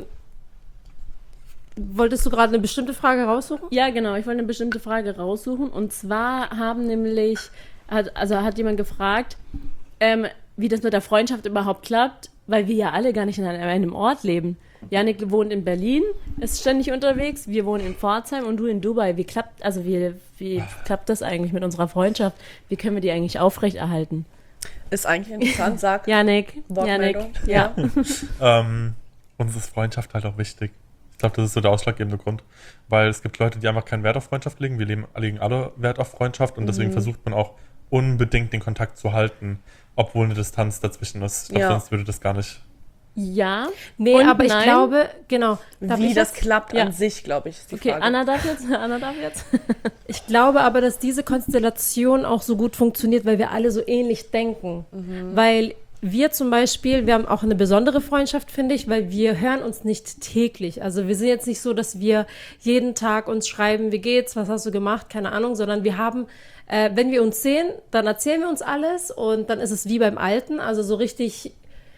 wolltest du gerade eine bestimmte Frage raussuchen? Ja, genau. Ich wollte eine bestimmte Frage raussuchen. Und zwar haben nämlich, hat, also hat jemand gefragt, ähm, wie das mit der Freundschaft überhaupt klappt, weil wir ja alle gar nicht in einem Ort leben. Janik wohnt in Berlin, ist ständig unterwegs. Wir wohnen in Pforzheim und du in Dubai. Wie klappt, also wie, wie klappt das eigentlich mit unserer Freundschaft? Wie können wir die eigentlich aufrechterhalten? Ist eigentlich interessant, sag. Janik, Janik, Wortmeldung. ja. Ähm, uns ist Freundschaft halt auch wichtig. Ich glaube, das ist so der ausschlaggebende Grund. Weil es gibt Leute, die einfach keinen Wert auf Freundschaft legen. Wir legen, legen alle Wert auf Freundschaft und deswegen versucht man auch unbedingt den Kontakt zu halten, obwohl eine Distanz dazwischen ist. Ich glaube, Ja. sonst würde das gar nicht. Ja. Nee, Und aber ich nein. glaube, genau. Darf Wie ich das das? klappt Ja. an sich, glaube ich, ist die Okay, Frage. Anna darf jetzt. Anna darf jetzt. Ich glaube aber, dass diese Konstellation auch so gut funktioniert, weil wir alle so ähnlich denken. Weil wir zum Beispiel, wir haben auch eine besondere Freundschaft, finde ich, weil wir hören uns nicht täglich. Also wir sind jetzt nicht so, dass wir jeden Tag uns schreiben, wie geht's, was hast du gemacht, keine Ahnung, sondern wir haben, äh, wenn wir uns sehen, dann erzählen wir uns alles und dann ist es wie beim Alten, also so richtig,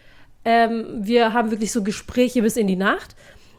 ähm, wir haben wirklich so Gespräche bis in die Nacht.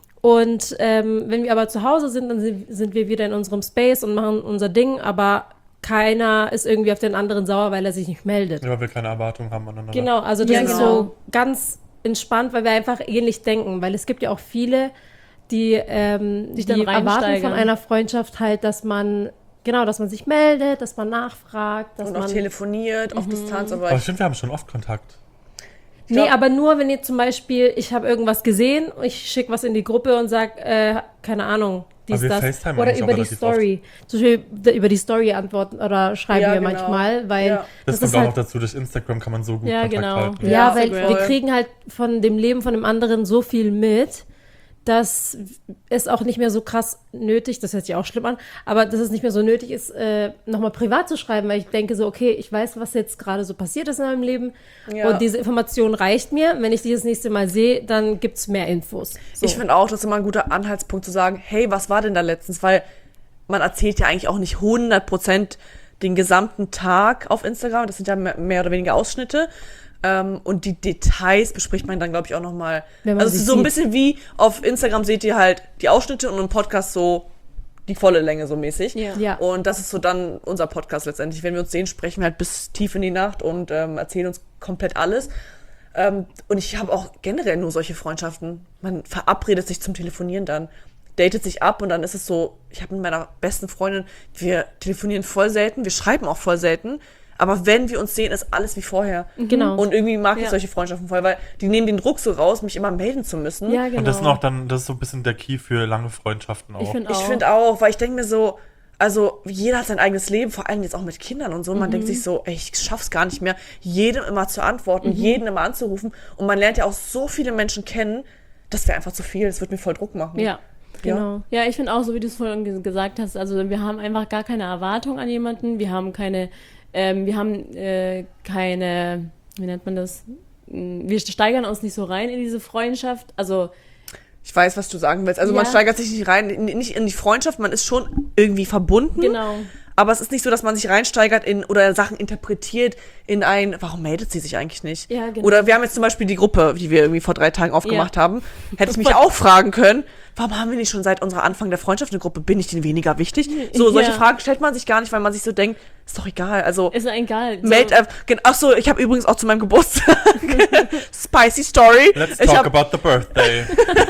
Und ähm, wenn wir aber zu Hause sind, dann sind, sind wir wieder in unserem Space und machen unser Ding, aber keiner ist irgendwie auf den anderen sauer, weil er sich nicht meldet. Ja, weil wir keine Erwartungen haben aneinander. Genau, also das Ja, ist genau. so ganz entspannt, weil wir einfach ähnlich denken, weil es gibt ja auch viele, die, ähm, Sich die dann erwarten reinsteigern. von einer Freundschaft halt, dass man, genau, dass man sich meldet, dass man nachfragt, dass Und auch man... telefoniert, auf Distanz, aber Aber ich, ich finde, wir haben schon oft Kontakt. Nee, glaub- aber nur, wenn ihr zum Beispiel, ich habe irgendwas gesehen, ich schicke was in die Gruppe und sag, äh, keine Ahnung, dies, Aber wir das. FaceTimen Oder eigentlich auch über die relativ Story. Zum Beispiel d- über die Story antworten oder schreiben Ja, wir genau. manchmal, weil Ja. Das, das, kommt ist auch halt, noch dazu, durch Instagram kann man so gut Ja, Kontakt genau. halten. ja, Ja, weil Instagram. wir kriegen halt von dem Leben von dem anderen so viel mit, dass es auch nicht mehr so krass nötig, das hört sich auch schlimm an, aber dass es nicht mehr so nötig ist, äh, nochmal privat zu schreiben, weil ich denke so, okay, ich weiß, was jetzt gerade so passiert ist in meinem Leben Ja. und diese Information reicht mir. Wenn ich die das nächste Mal sehe, dann gibt es mehr Infos. So. ich finde auch, das ist immer ein guter Anhaltspunkt zu sagen, hey, was war denn da letztens? Weil man erzählt ja eigentlich auch nicht hundert Prozent den gesamten Tag auf Instagram. Das sind ja mehr mehr oder weniger Ausschnitte. Ähm, und die Details bespricht man dann, glaube ich, auch nochmal. Wenn man Also es sie ist so ein sieht. bisschen wie auf Instagram seht ihr halt die Ausschnitte und im Podcast so die volle Länge so mäßig. Ja. Ja. Und das ist so dann unser Podcast letztendlich. Wenn wir uns sehen, sprechen wir halt bis tief in die Nacht und ähm, erzählen uns komplett alles. Ähm, und ich habe auch generell nur solche Freundschaften. Man verabredet sich zum Telefonieren dann, datet sich ab und dann ist es so, ich habe mit meiner besten Freundin, wir telefonieren voll selten, wir schreiben auch voll selten, aber wenn wir uns sehen, ist alles wie vorher. Genau. Und irgendwie mag ich Ja. solche Freundschaften voll, weil die nehmen den Druck so raus, mich immer melden zu müssen. Ja, genau. Und das sind auch dann, das ist so ein bisschen der Key für lange Freundschaften auch. Ich finde Ich auch. finde auch, weil ich denke mir so, also jeder hat sein eigenes Leben, vor allem jetzt auch mit Kindern und so. Man denkt sich so, ey, ich schaff's gar nicht mehr, jedem immer zu antworten, jeden immer anzurufen. Und man lernt ja auch so viele Menschen kennen, das wäre einfach zu viel, das wird mir voll Druck machen. Ja. Genau. Ja, ich finde auch, so wie du es vorhin ge- gesagt hast, also wir haben einfach gar keine Erwartung an jemanden, wir haben keine, ähm, wir haben äh, keine, wie nennt man das? Mm, Wir steigern uns nicht so rein in diese Freundschaft, also Ich weiß, was du sagen willst. Also man Ja. steigert sich nicht rein, in- nicht in die Freundschaft, man ist schon irgendwie verbunden. genau. Aber es ist nicht so, dass man sich reinsteigert in oder Sachen interpretiert in ein, warum meldet sie sich eigentlich nicht? Ja, genau. Oder wir haben jetzt zum Beispiel die Gruppe, die wir irgendwie vor drei Tagen aufgemacht Ja. haben. Hätte ich mich auch fragen können, warum haben wir nicht schon seit unserer Anfang der Freundschaft eine Gruppe? Bin ich denn weniger wichtig? So, solche Ja. Fragen stellt man sich gar nicht, weil man sich so denkt, ist doch egal. Also Ist ja egal. So, Meld, äh, gen- ach so, ich habe übrigens auch zu meinem Geburtstag Spicy Story. Let's ich talk hab, about the birthday.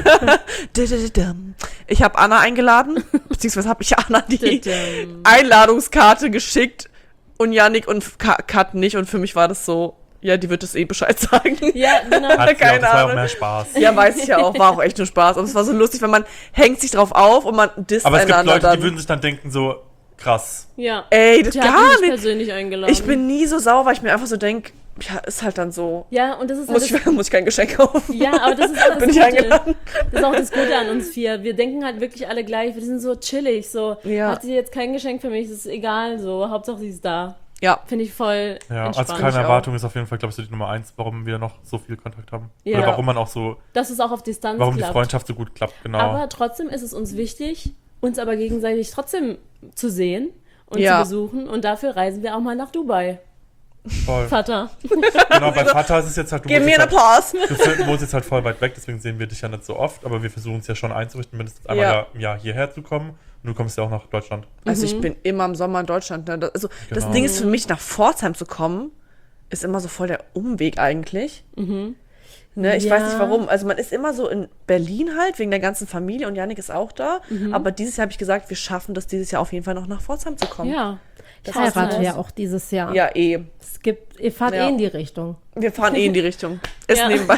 ich habe Anna eingeladen, beziehungsweise habe ich Anna die Tadam. Einladungskarte geschickt und Yannick und Ka- Kat nicht und für mich war das so, ja, die wird es eh Bescheid sagen. Ja, genau. Hat sie auch, Keine das war auch Ahnung. mehr Spaß. Ja, weiß ich ja auch, war auch echt nur Spaß. Aber es war so lustig, weil man hängt sich drauf auf und man disst Aber es gibt einander Leute, dann. die würden sich dann denken so, krass. Ja. Ey, das Die hat gar mich nicht. persönlich eingeladen. Ich bin nie so sauer, weil ich mir einfach so denke, ja, ist halt dann so. Ja, und das ist Muss halt ich, muss ich kein Geschenk kaufen. Ja, aber das ist auch das Bin ich Gute. eingeladen. Das ist auch das Gute an uns vier. Wir denken halt wirklich alle gleich. Wir sind so chillig. So, Ja. hat sie jetzt kein Geschenk für mich, das ist egal. So, Hauptsache sie ist da. Ja. Finde ich voll Ja, entspannt. also keine ich auch. Erwartung ist auf jeden Fall, glaube ich, so die Nummer eins, warum wir noch so viel Kontakt haben. Ja. Oder warum man auch so, Dass es auch auf Distanz warum die klappt. Freundschaft so gut klappt, genau. Aber trotzdem ist es uns wichtig, uns aber gegenseitig trotzdem zu sehen und Ja. zu besuchen. Und dafür reisen wir auch mal nach Dubai. Voll. Vater. Genau, bei Vater ist es jetzt halt, du Gib wohnst mir jetzt einen halt, Applaus. du fü- wohnst jetzt halt voll weit weg, deswegen sehen wir dich ja nicht so oft, aber wir versuchen es ja schon einzurichten, mindestens einmal Ja. ja. im Jahr hierher zu kommen. Und du kommst ja auch nach Deutschland. Also ich bin immer im Sommer in Deutschland. Ne? Das, also das Genau. Ding ist für mich, nach Pforzheim zu kommen, ist immer so voll der Umweg eigentlich. Ne, ich Ja. weiß nicht warum. Also man ist immer so in Berlin halt, wegen der ganzen Familie und Janik ist auch da. Aber dieses Jahr habe ich gesagt, wir schaffen das dieses Jahr auf jeden Fall noch nach Pforzheim zu kommen. Ja. Ich Das heirate heißt- ja auch dieses Jahr. Ja, eh. Es gibt, ihr fahrt Ja. eh in die Richtung. Wir fahren eh in die Richtung. Ist Ja. nebenbei.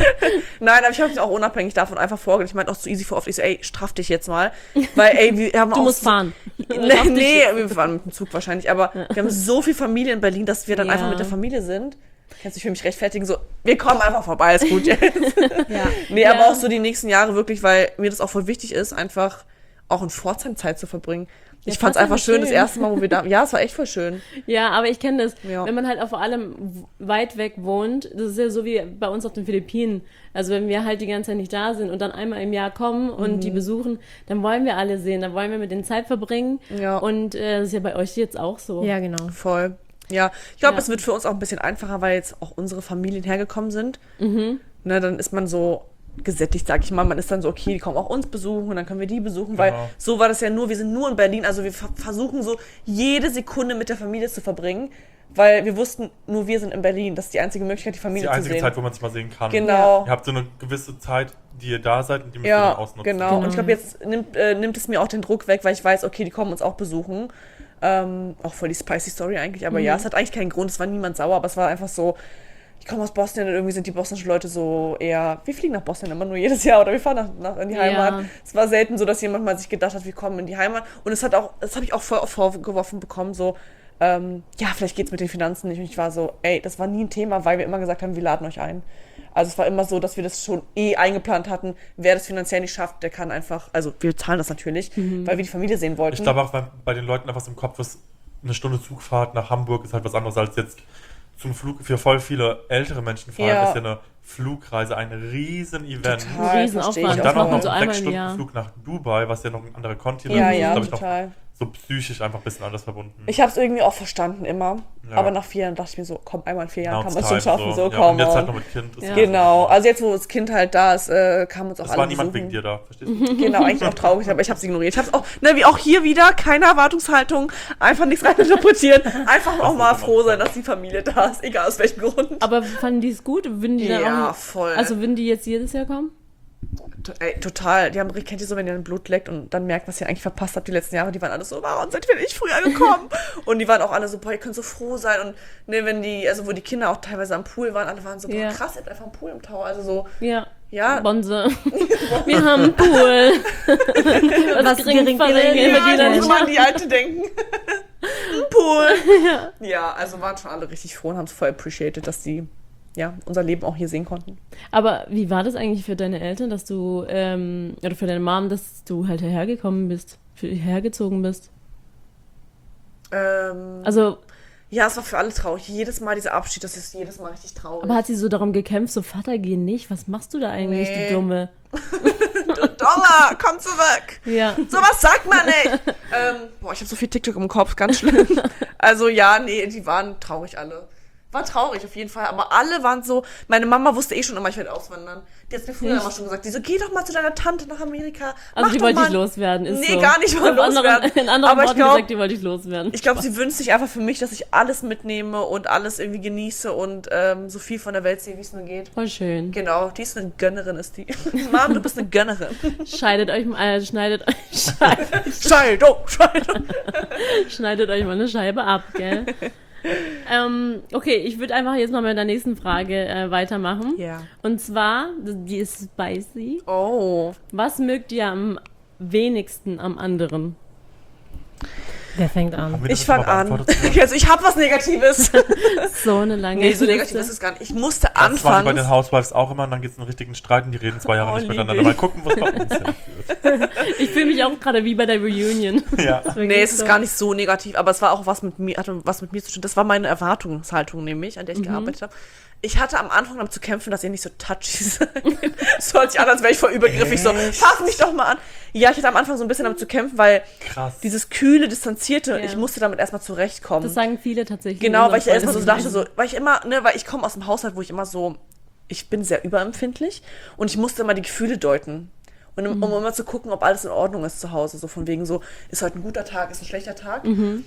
Nein, aber ich habe mich auch unabhängig davon einfach vorgestellt. Ich meinte auch zu Easy for oft, ich so, ey, straff dich jetzt mal. Weil, ey, wir haben Du auch musst so, fahren. Nee, nee, wir fahren mit dem Zug wahrscheinlich, aber wir haben so viel Familie in Berlin, dass wir dann Ja. einfach mit der Familie sind. Kannst dich für mich rechtfertigen, so, wir kommen einfach vorbei, ist gut jetzt. Ja. Nee, Ja. aber auch so die nächsten Jahre wirklich, weil mir das auch voll wichtig ist, einfach auch in Pforzheim Zeit zu verbringen. Ich Ja, fand's Pforzheim einfach ist schön, schön. das erste Mal, wo wir da, ja, es war echt voll schön. Ja, aber ich kenne das. Ja. Wenn man halt auch vor allem w- weit weg wohnt, das ist ja so wie bei uns auf den Philippinen. Also wenn wir halt die ganze Zeit nicht da sind und dann einmal im Jahr kommen und Mhm. die besuchen, dann wollen wir alle sehen, dann wollen wir mit denen Zeit verbringen. Ja. Und äh, das ist ja bei euch jetzt auch so. Ja, genau. Voll. Ja, ich glaube, Ja. es wird für uns auch ein bisschen einfacher, weil jetzt auch unsere Familien hergekommen sind. Mhm. Ne, dann ist man so gesättigt, sag ich mal. Man ist dann so, okay, die kommen auch uns besuchen und dann können wir die besuchen, weil Genau. so war das ja nur, wir sind nur in Berlin, also wir ver- versuchen so jede Sekunde mit der Familie zu verbringen, weil wir wussten, nur wir sind in Berlin. Das ist die einzige Möglichkeit, die Das ist Familie die zu einzige sehen. Zeit, wo man sich mal sehen kann. Genau. Ihr habt so eine gewisse Zeit, die ihr da seid und die müsst ihr Ja, dann ausnutzen. genau. Und ich glaube, jetzt nimmt, äh, nimmt es mir auch den Druck weg, weil ich weiß, okay, die kommen uns auch besuchen. Ähm, auch voll die spicy Story eigentlich, aber ja, es hat eigentlich keinen Grund, es war niemand sauer, aber es war einfach so, ich komme aus Bosnien und irgendwie sind die bosnischen Leute so eher, wir fliegen nach Bosnien immer nur jedes Jahr oder wir fahren nach, nach in die Ja. Heimat. Es war selten so, dass jemand mal sich gedacht hat, wir kommen in die Heimat. Und es hat auch, das habe ich auch voll oft vorgeworfen bekommen, so, ähm, ja, vielleicht geht's mit den Finanzen nicht. Und ich war so, ey, das war nie ein Thema, weil wir immer gesagt haben, wir laden euch ein. Also es war immer so, dass wir das schon eh eingeplant hatten. Wer das finanziell nicht schafft, der kann einfach, also wir zahlen das natürlich, weil wir die Familie sehen wollten. Ich glaube auch, weil bei den Leuten einfach so im Kopf ist, eine Stunde Zugfahrt nach Hamburg ist halt was anderes als jetzt zum Flug. Für voll viele ältere Menschen vor allem Ja. ist ja eine Flugreise ein riesen Event. Total, Ein Riesenaufwand. verstehe ich Und Das dann macht auch man noch so einen einmal sechs im Stunden Jahr. Flug nach Dubai, was ja noch ein anderer Kontinent Ja, ist, ja, glaube ich, noch total. so psychisch einfach ein bisschen anders verbunden. Ich habe es irgendwie auch verstanden immer. Ja. Aber nach vier Jahren dachte ich mir so, komm, einmal in vier Jahren Now kann it's man es schon time, schaffen. So, ja, komm und jetzt halt on. noch mit Kind. ist Ja. es Genau, nicht. also jetzt, wo das Kind halt da ist, äh, kann uns auch Es alle war niemand besuchen. wegen dir da, verstehst du? Genau, eigentlich auch traurig, aber ich habe es ignoriert. Ich habe es auch, ne, wie auch hier wieder, keine Erwartungshaltung, einfach nichts reininterpretieren. Einfach auch mal froh sein, dass die Familie da ist, egal aus welchem Grund. Aber fanden die es gut? Würden die dann Ja, auch, voll. Also würden die jetzt jedes Jahr kommen? To- Ey, total. Die haben, kennt ihr so, wenn ihr ein Blut leckt und dann merkt, was ihr eigentlich verpasst habt die letzten Jahre, die waren alle so, warum seid ihr nicht früher gekommen? Und die waren auch alle so, boah, ihr könnt so froh sein. Und ne, wenn die, also wo die Kinder auch teilweise am Pool waren, alle waren so, boah, Ja. krass, ihr habt einfach einen Pool im Tower. Also so, Ja. ja. Bonse. Wir haben einen Pool. Was gering verringern verringern. wir die Ja, dann muss nicht. man an die Alte denken. Ein Pool. Ja, also waren schon alle richtig froh und haben es voll appreciated, dass die ja, unser Leben auch hier sehen konnten. Aber wie war das eigentlich für deine Eltern, dass du, ähm, oder für deine Mom, dass du halt hergekommen bist, für- hergezogen bist? Ähm, Also, ja, es war für alle traurig. Jedes Mal dieser Abschied, das ist jedes Mal richtig traurig. aber hat sie so darum gekämpft, so Vater, geh nicht, was machst du da eigentlich, Nee. du Dumme? Dollar, komm zurück! Ja. Sowas sagt man nicht! ähm, boah, ich habe so viel TikTok im Kopf, ganz schlimm. Also ja, nee, die waren traurig alle. War traurig auf jeden Fall, aber alle waren so, meine Mama wusste eh schon immer, ich werde auswandern. Die hat mir früher Echt? immer schon gesagt, die so, geh doch mal zu deiner Tante nach Amerika. Also mach die doch wollte mal ich loswerden, ist Nee, so. gar nicht mal In anderen- loswerden. In anderen Aber ich Worten glaub- gesagt, die wollte ich loswerden. Ich glaube, sie wünscht sich einfach für mich, dass ich alles mitnehme und alles irgendwie genieße und ähm, so viel von der Welt sehe, wie es nur geht. Voll schön. Genau, die ist eine Gönnerin, ist die. Mom, du bist eine Gönnerin. Scheidet euch mal, äh, schneidet euch, scheidet, Scheidung, Scheidung. schneidet euch mal eine Scheibe ab, gell? ähm, okay, ich würde einfach jetzt mal mit der nächsten Frage äh, weitermachen. Ja. Und zwar, die ist spicy. Oh. Was mögt ihr am wenigsten am anderen? Wer fängt Haben an? wir das Ich jetzt mal fange an. beantwortet? Also ich habe was Negatives. So eine lange Nee, so Liste. negativ ist es gar nicht. Ich musste Das machen die bei den anfangen. Housewives auch immer und dann gibt es einen richtigen Streit und die reden zwei Jahre Oh, nicht lieb miteinander. ich. Mal gucken, was bei uns hinführt. Ich fühle mich auch gerade wie bei der Reunion. Ja. Nee, es ist gar nicht so negativ, aber es war auch was mit mir, hatte was mit mir zu tun. Das war meine Erwartungshaltung nämlich, an der ich gearbeitet habe. Ich hatte am Anfang damit zu kämpfen, dass ihr nicht so touchy seid. So hört sich an, als wäre ich voll übergriffig. So, fass mich doch mal an. Ja, ich hatte am Anfang so ein bisschen damit zu kämpfen, weil Krass. dieses kühle, distanzierte, Ja. ich musste damit erstmal zurechtkommen. Das sagen viele tatsächlich. Genau, in weil ich unserem erstmal so dachte, Freundeskreis. so, weil ich immer, ne, weil ich komme aus einem Haushalt, wo ich immer so, ich bin sehr überempfindlich und ich musste immer die Gefühle deuten. Und um, um immer zu gucken, ob alles in Ordnung ist zu Hause. So von wegen so, ist heute ein guter Tag, ist ein schlechter Tag.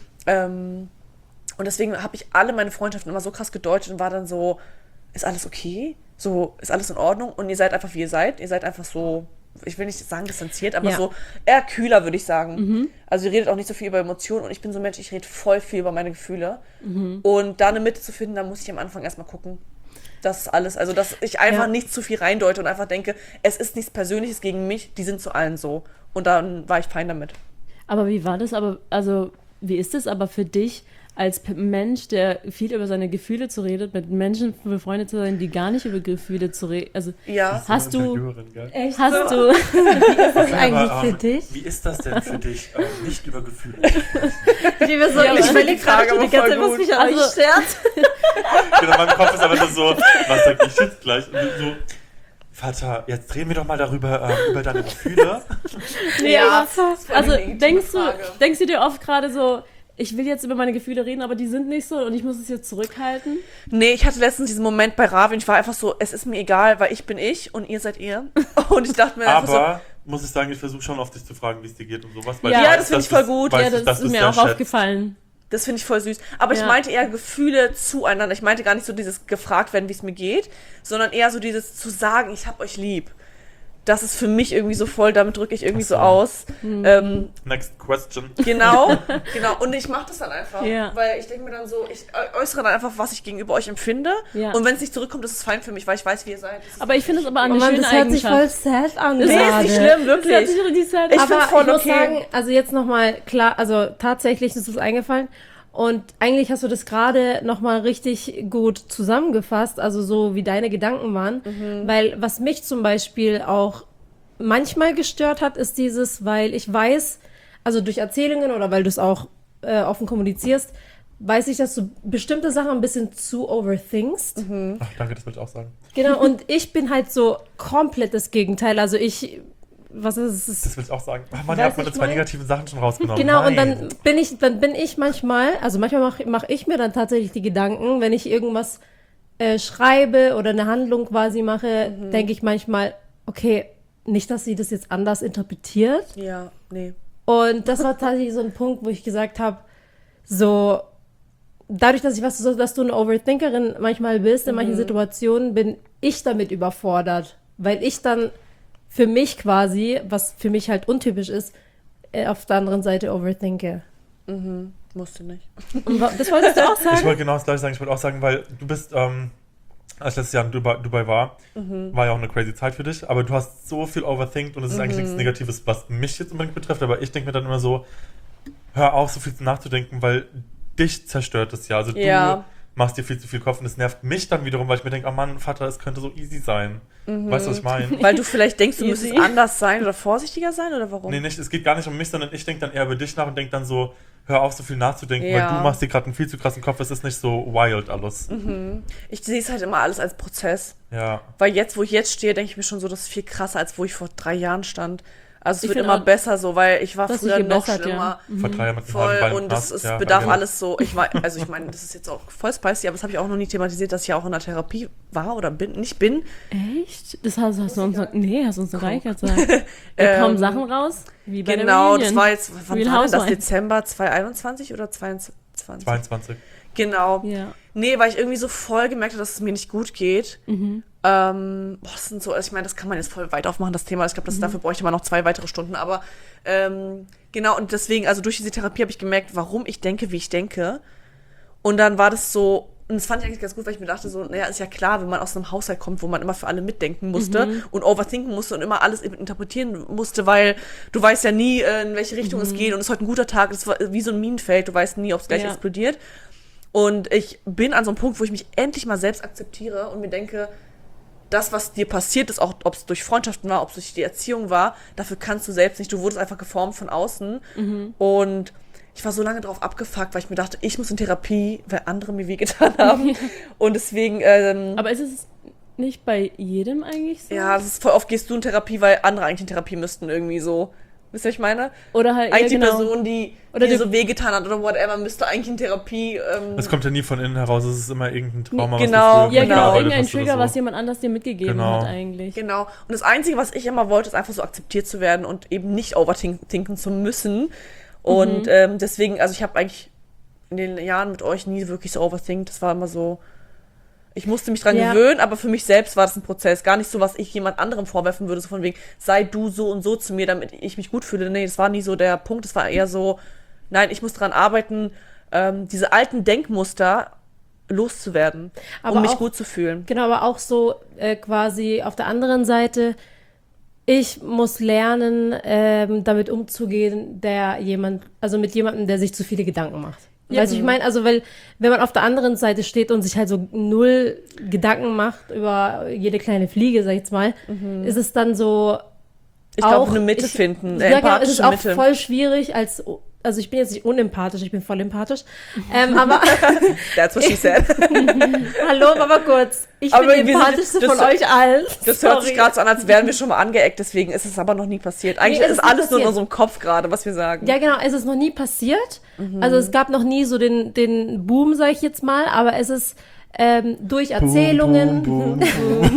Ähm, und deswegen habe ich alle meine Freundschaften immer so krass gedeutet und war dann so, ist alles okay? So, ist alles in Ordnung? Und ihr seid einfach, wie ihr seid. Ihr seid einfach so, ich will nicht sagen distanziert, aber Ja. so eher kühler, würde ich sagen. Also ihr redet auch nicht so viel über Emotionen und ich bin so ein Mensch, ich rede voll viel über meine Gefühle. Und da eine Mitte zu finden, da muss ich am Anfang erstmal gucken. Das ist alles, also dass ich einfach Ja. nicht zu viel reindeute und einfach denke, es ist nichts Persönliches gegen mich, die sind zu allen so. Und dann war ich fein damit. Aber wie war das aber, also wie ist es aber für dich als P- Mensch, der viel über seine Gefühle zu redet, mit Menschen befreundet zu sein, die gar nicht über Gefühle zu reden? Also Ja. hast du, Interviewerin, gell? Echt? hast du, Was ist eigentlich Aber, für ähm, dich? Wie ist das denn für dich, ähm, nicht über Gefühle? Ich liebe so, Ja, ich aber überlege die Frage gerade die war ganze Zeit, voll was mich an gut. euch Also- stört. Genau, mein Kopf ist aber nur so, was sag ich jetzt gleich? Und so, Vater, jetzt reden wir doch mal darüber, ähm, über deine Gefühle. nee, Ja. aber, voll also eine legitime denkst du, Frage. denkst du dir oft gerade so, ich will jetzt über meine Gefühle reden, aber die sind nicht so und ich muss es jetzt zurückhalten? Nee, ich hatte letztens diesen Moment bei Ravi und ich war einfach so, es ist mir egal, weil ich bin ich und ihr seid ihr. Und ich dachte mir einfach so, Aber, muss ich sagen, ich versuche schon auf dich zu fragen, wie es dir geht und sowas. Weil Ja, ich weiß, das finde dass ich voll du's- gut. weiß Ja, ich, das dass ist du's mir sehr auch schätzt. aufgefallen. das finde ich voll süß. Aber ich Ja. meinte eher Gefühle zueinander. Ich meinte gar nicht so dieses gefragt werden, wie es mir geht, sondern eher so dieses zu sagen, ich hab euch lieb. Das ist für mich irgendwie so voll, damit drücke ich irgendwie Ach so. so aus. Mhm. Ähm, Next question. genau, genau. Und ich mache das dann einfach, Ja. weil ich denke mir dann so, ich äu- äußere dann einfach, was ich gegenüber euch empfinde. Ja. Und wenn es nicht zurückkommt, ist es fein für mich, weil ich weiß, wie ihr seid. Das ist Aber ich finde es aber eine Oh Mann, schöne das hört sich voll Eigenschaft. sad an nee, ist gerade. nicht schlimm, Das hört wirklich. sich richtig sad Ich an. find Aber voll ich muss okay. sagen, also jetzt nochmal klar, also tatsächlich ist es eingefallen und eigentlich hast du das gerade nochmal richtig gut zusammengefasst, also so wie deine Gedanken waren, Mhm. weil was mich zum Beispiel auch manchmal gestört hat, ist dieses, weil ich weiß, also durch Erzählungen oder weil du es auch äh, offen kommunizierst, weiß ich, dass du bestimmte Sachen ein bisschen zu overthinkst. Mhm. Ach, danke, das wollte ich auch sagen. Genau, und ich bin halt so komplett das Gegenteil. Also ich, was ist es? Das will ich auch sagen. Ach man, Weißt ihr habt du, meine ich zwei mein- negativen Sachen schon rausgenommen. Genau, und Nein. dann bin ich, dann bin ich manchmal, also manchmal mache mach ich mir dann tatsächlich die Gedanken, wenn ich irgendwas äh, schreibe oder eine Handlung quasi mache, Mhm. denke ich manchmal, okay, nicht, dass sie das jetzt anders interpretiert. Ja, nee. Und das war tatsächlich so ein Punkt, wo ich gesagt habe, so, dadurch, dass ich was, so, dass du eine Overthinkerin manchmal bist, in manchen Situationen, bin ich damit überfordert, weil ich dann für mich quasi, was für mich halt untypisch ist, äh, auf der anderen Seite overthinke. Musste nicht. Und wa- das wolltest du auch Ich sagen? wollte genau das gleiche sagen. Ich wollte auch sagen, weil du bist, ähm, als ich letztes Jahr in Dubai, Dubai war, war ja auch eine crazy Zeit für dich, aber du hast so viel overthinkt und es ist eigentlich nichts Negatives, was mich jetzt unbedingt betrifft, aber ich denke mir dann immer so, hör auf, so viel nachzudenken, weil dich zerstört es ja. Also Ja. du machst dir viel zu viel Kopf und es nervt mich dann wiederum, weil ich mir denke, oh Mann, Vater, es könnte so easy sein. Weißt du, was ich meine? Weil du vielleicht denkst, du Easy. müsstest anders sein oder vorsichtiger sein oder warum? Nee, nicht, es geht gar nicht um mich, sondern ich denke dann eher über dich nach und denke dann so, hör auf, so viel nachzudenken, Ja. weil du machst dir gerade einen viel zu krassen Kopf, es ist nicht so wild alles. Ich sehe es halt immer alles als Prozess. Ja. Weil jetzt, wo ich jetzt stehe, denke ich mir schon so, das ist viel krasser, als wo ich vor drei Jahren stand. Also es Ich wird find immer auch, besser so, weil ich war dass früher sich noch gebessert, schlimmer. ja. Vor drei Jahren mit dem Voll, halben Bein im und das Knast. ist, Ja, bedarf genau. alles so, ich war, also ich meine, das ist jetzt auch voll spicy, aber das habe ich auch noch nie thematisiert, dass ich ja auch in der Therapie war oder bin, nicht bin. Echt? Das hast, hast du uns noch, nee, hast du uns noch gar nicht gesagt. Da Ähm, kommen Sachen raus, wie bei Genau, der das Reunion. war jetzt, wann Real war denn das? Housewives. Dezember zwanzig einundzwanzig oder zweiundzwanzig? zweiundzwanzig. Genau. Ja. Nee, weil ich irgendwie so voll gemerkt habe, dass es mir nicht gut geht. Mhm. Ähm, boah, das sind so, also ich meine, das kann man jetzt voll weit aufmachen, das Thema. Ich glaube, das dafür bräuchte man noch zwei weitere Stunden. Aber ähm, genau, und deswegen, also durch diese Therapie habe ich gemerkt, warum ich denke, wie ich denke. Und dann war das so, und das fand ich eigentlich ganz gut, weil ich mir dachte so, naja, ist ja klar, wenn man aus einem Haushalt kommt, wo man immer für alle mitdenken musste mhm. und overthinken musste und immer alles interpretieren musste, weil du weißt ja nie, in welche Richtung mhm. es geht und es ist heute ein guter Tag, es war wie so ein Minenfeld, du weißt nie, ob es gleich ja. explodiert. Und ich bin an so einem Punkt, wo ich mich endlich mal selbst akzeptiere und mir denke, das, was dir passiert ist, auch ob es durch Freundschaften war, ob es durch die Erziehung war, dafür kannst du selbst nicht. Du wurdest einfach geformt von außen. Mhm. Und ich war so lange drauf abgefuckt, weil ich mir dachte, ich muss in Therapie, weil andere mir wehgetan haben. Und deswegen... Ähm, Aber ist es nicht bei jedem eigentlich so? Ja, das ist voll oft gehst du in Therapie, weil andere eigentlich in Therapie müssten irgendwie so... Wisst ihr, was ich meine? Oder halt, eigentlich ja, genau. die Person, die oder dir die, so wehgetan hat oder whatever, müsste eigentlich in Therapie... Ähm, es kommt ja nie von innen heraus, es ist immer irgendein Trauma, genau, was du Ja, genau, irgendein hast Trigger, so. was jemand anders dir mitgegeben genau. hat eigentlich. Genau. Und das Einzige, was ich immer wollte, ist einfach so akzeptiert zu werden und eben nicht overthinken zu müssen. Und mhm. ähm, deswegen, also ich habe eigentlich in den Jahren mit euch nie wirklich so overthinkt. Das war immer so... Ich musste mich dran ja. gewöhnen, aber für mich selbst war das ein Prozess. Gar nicht so, was ich jemand anderem vorwerfen würde, so von wegen, sei du so und so zu mir, damit ich mich gut fühle. Nee, das war nie so der Punkt. Es war eher so, nein, ich muss dran arbeiten, ähm, diese alten Denkmuster loszuwerden, aber um mich auch, gut zu fühlen. Genau, aber auch so äh, quasi auf der anderen Seite, ich muss lernen, ähm, damit umzugehen, der jemand, also mit jemandem, der sich zu viele Gedanken macht. Ja. Weißt du, ich meine, also weil, wenn man auf der anderen Seite steht und sich halt so null Gedanken macht über jede kleine Fliege, sag ich jetzt mal, mhm. ist es dann so Ich glaube, eine Mitte ich, finden, eine ja, genau, es ist auch Mitte. voll schwierig als, also ich bin jetzt nicht unempathisch, ich bin voll empathisch, ähm, aber That's what she said. Hallo, aber kurz, ich aber bin die empathischste von das, euch allen. Das Sorry. hört sich gerade so an, als wären wir schon mal angeeckt, deswegen ist es aber noch nie passiert. Eigentlich nee, ist, ist alles nur in unserem Kopf gerade, was wir sagen. Ja, genau, es ist noch nie passiert. Mhm. Also es gab noch nie so den, den Boom, sag ich jetzt mal, aber es ist ähm, durch Erzählungen, boom, boom, boom, boom.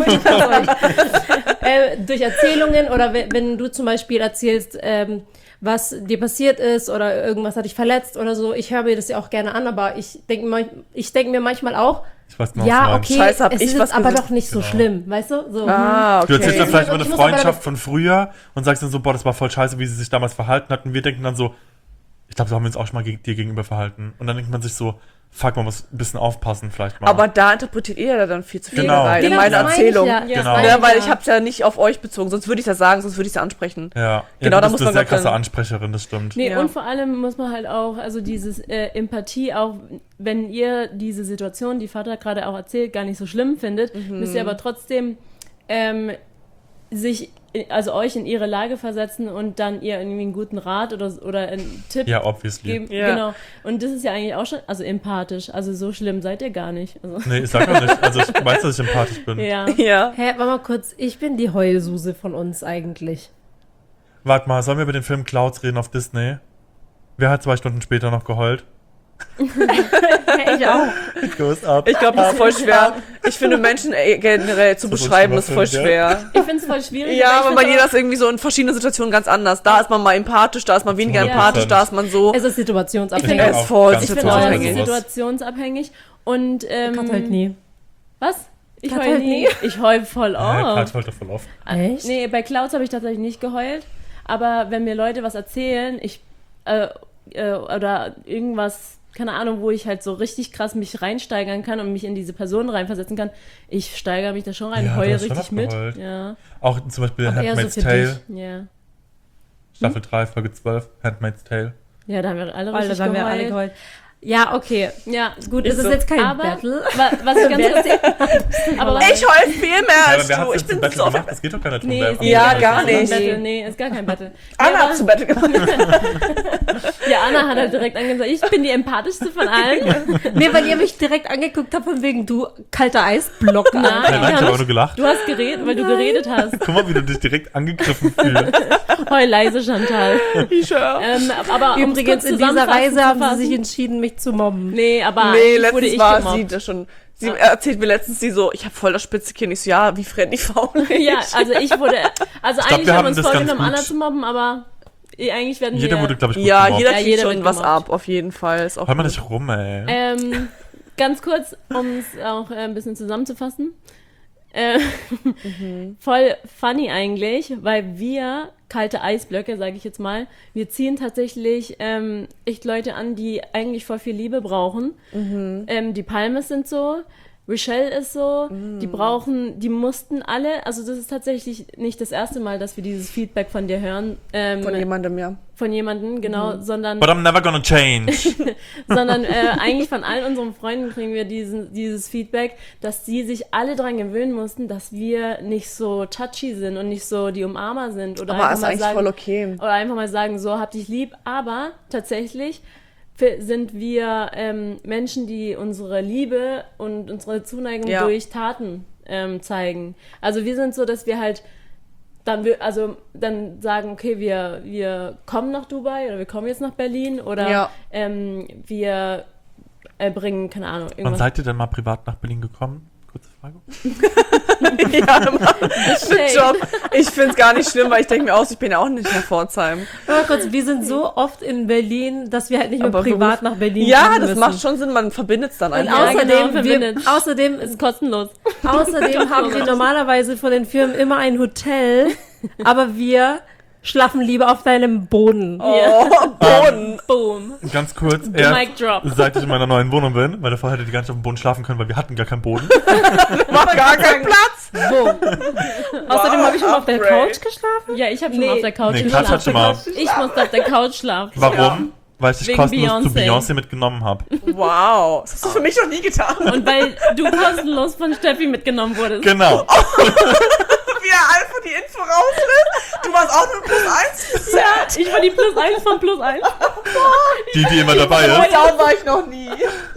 äh, durch Erzählungen oder wenn, wenn du zum Beispiel erzählst, ähm, was dir passiert ist oder irgendwas hat dich verletzt oder so, ich höre mir das ja auch gerne an, aber ich denke ich denk mir manchmal auch, ich weiß noch, ja, okay, Scheiße, hab es ich ist was aber gesagt. doch nicht so genau. schlimm, weißt du? So, ah, okay. Du erzählst dann vielleicht ich über eine muss Freundschaft von früher und sagst dann so, boah, das war voll scheiße, wie sie sich damals verhalten hat. Und wir denken dann so, ich glaube, so haben wir uns auch schon mal dir gegenüber verhalten. Und dann denkt man sich so, fuck, man muss ein bisschen aufpassen vielleicht mal. Aber da interpretiert ihr ja dann viel zu viel genau. rein genau, in meine Erzählung. Ja, genau. Ja, weil ich habe es ja nicht auf euch bezogen, sonst würde ich das sagen, sonst würde ich es ja ansprechen. Ja, genau, ja, da du muss bist man eine sehr dann krasse Ansprecherin, das stimmt. Nee, ja. und vor allem muss man halt auch, also dieses äh, Empathie auch, wenn ihr diese Situation, die Vater gerade auch erzählt, gar nicht so schlimm findet, mhm. müsst ihr aber trotzdem ähm, sich, also euch in ihre Lage versetzen und dann ihr irgendwie einen guten Rat oder, oder einen Tipp ja, obviously. geben. Ja. Genau. Und das ist ja eigentlich auch schon, also empathisch, also so schlimm seid ihr gar nicht. Also. Nee, ich sag auch nicht. Also ich weiß, dass ich empathisch bin. Ja. Ja. Hä, warte mal kurz, ich bin die Heulsuse von uns eigentlich. Warte mal, sollen wir über den Film Clouds reden auf Disney? Wer hat zwei Stunden später noch geheult? Hey, ich auch. It goes up. Ich glaube, das ist voll schwer. Ich finde, Menschen generell zu beschreiben, ist voll schwer. Ich finde es voll schwierig. Ja, aber aber bei jeder ist irgendwie so in verschiedenen Situationen ganz anders. Da ist man mal empathisch, da ist man weniger Ja. empathisch, da ist man so. Es ist situationsabhängig. Es ist voll Ganz Ich finde auch, es ist situationsabhängig. situationsabhängig. Und, ähm, Kat halt nie. was? Ich Kat heul halt nie. nie. Ich heul voll Ja, oft. Kat heult doch voll oft. Echt? Nee, bei Clouds habe ich tatsächlich nicht geheult. Aber wenn mir Leute was erzählen, ich, äh, äh, oder irgendwas, keine Ahnung, wo ich halt so richtig krass mich reinsteigern kann und mich in diese Person reinversetzen kann, ich steigere mich da schon rein, Ja, du heule hast schon richtig mit. abgeheult. Ja. Auch zum Beispiel Aber eher so Handmaid's für Tale, Ja. Staffel drei, Folge zwölf, Handmaid's Tale. Ja, da haben wir alle Alter, richtig da haben wir geheult. alle geheult. Ja, okay. Ja, Gut, es Ist ist so. jetzt kein aber Battle. wa- was ich ganz kurz aber was Ich heul viel mehr Ja, als aber wer hat du. jetzt Ich bin ein Battle so. gemacht? Das geht doch gar nicht. Nee, wer- ist Ja, nicht- gar ist kein nicht. Battle. Nee, ist gar kein Battle. Anna Nee, hat zu Bett gemacht. ja, Anna hat halt direkt angesagt, ich bin die empathischste von allen. Nee, weil ihr mich direkt angeguckt habt von wegen, du kalter Eisblock. Nein. Nein, nein, ich wir habe haben auch nur gelacht. Du hast geredet, weil du geredet hast. Guck mal, wie du dich direkt angegriffen fühlst. Heul leise, Chantal. Ich schwör. Ähm, aber um's Übrigens, kurz in dieser zusammenfassend Reise zu haben sie fassen- sich entschieden, mich zu mobben. Nee, aber Nee, eigentlich wurde letztens ich war gemobbt. sie das schon. Sie erzählt mir letztens, sie so, ich habe voll das spitze Kinn. Ich so, ja, wie Freddy Faul. Ja, also ich wurde, also glaub, eigentlich wir haben haben wir uns das ganz vorgenommen, gut. Anna zu mobben, aber eh, eigentlich werden Jeder wir... wurde, glaube ich, gut Ja, gemobbt. jeder Ja, kriegt jeder schon wird was gemobbt. ab, auf jeden Fall. Ist auch Hör mal gut. nicht rum, ey. Ähm, ganz kurz, um es auch äh, ein bisschen zusammenzufassen. Äh, voll funny eigentlich, weil wir, kalte Eisblöcke, sage ich jetzt mal, wir ziehen tatsächlich ähm, echt Leute an, die eigentlich voll viel Liebe brauchen. Ähm, die Palmes sind so, Rochelle ist so, die brauchen, die mussten alle, also das ist tatsächlich nicht das erste Mal, dass wir dieses Feedback von dir hören. Ähm, Von jemandem, ja. Von jemandem, genau, sondern But I'm never gonna change. sondern äh, eigentlich von allen unseren Freunden kriegen wir diesen, dieses Feedback, dass sie sich alle dran gewöhnen mussten, dass wir nicht so touchy sind und nicht so die Umarmer sind. Oder Aber einfach ist mal eigentlich sagen, voll okay. Oder einfach mal sagen, so, hab dich lieb. Aber tatsächlich f- sind wir ähm, Menschen, die unsere Liebe und unsere Zuneigung Ja. durch Taten ähm, zeigen. Also wir sind so, dass wir halt dann wir, also dann sagen, okay, wir, wir kommen nach Dubai oder wir kommen jetzt nach Berlin oder Ja. ähm, wir äh, bringen, keine Ahnung, Wann irgendwas. seid ihr denn mal privat nach Berlin gekommen? Kurze Frage. ja, Mann. Shade. Job. Ich finde es gar nicht schlimm, weil ich denke mir aus, ich bin ja auch nicht nach Pforzheim. Aber kurz, wir sind so oft in Berlin, dass wir halt nicht mehr Aber privat Beruf- nach Berlin Ja, fliegen das müssen. macht schon Sinn, man verbindet es dann Und einfach. Ja, außerdem, genau, wir, verbindet. außerdem, ist kostenlos. außerdem haben wir normalerweise von den Firmen immer ein Hotel, aber wir schlafen lieber auf deinem Boden. Oh, Boden. Boom. Ganz kurz, Mic erst drop. seit ich in meiner neuen Wohnung bin, weil davor hätte die gar nicht auf dem Boden schlafen können, weil wir hatten gar keinen Boden. Macht gar keinen Platz. Wo? Außerdem habe ich schon mal auf der Upgrade. Couch geschlafen. Ja, ich habe schon Nee. mal auf der Couch Nee, Katja hat schon geschlafen. mal. Ich musste auf der Couch schlafen. Warum? Weil ich dich Wegen kostenlos zu Beyoncé. Beyoncé mitgenommen habe. Wow. Das hast du für mich noch nie getan. Und weil du kostenlos von Steffi mitgenommen wurdest. Genau. Wie er einfach die Info rauslässt. Du warst auch nur plus eins. Ja, ich war die Plus eins von Plus eins. Die, die immer dabei So ist. down war ich noch nie.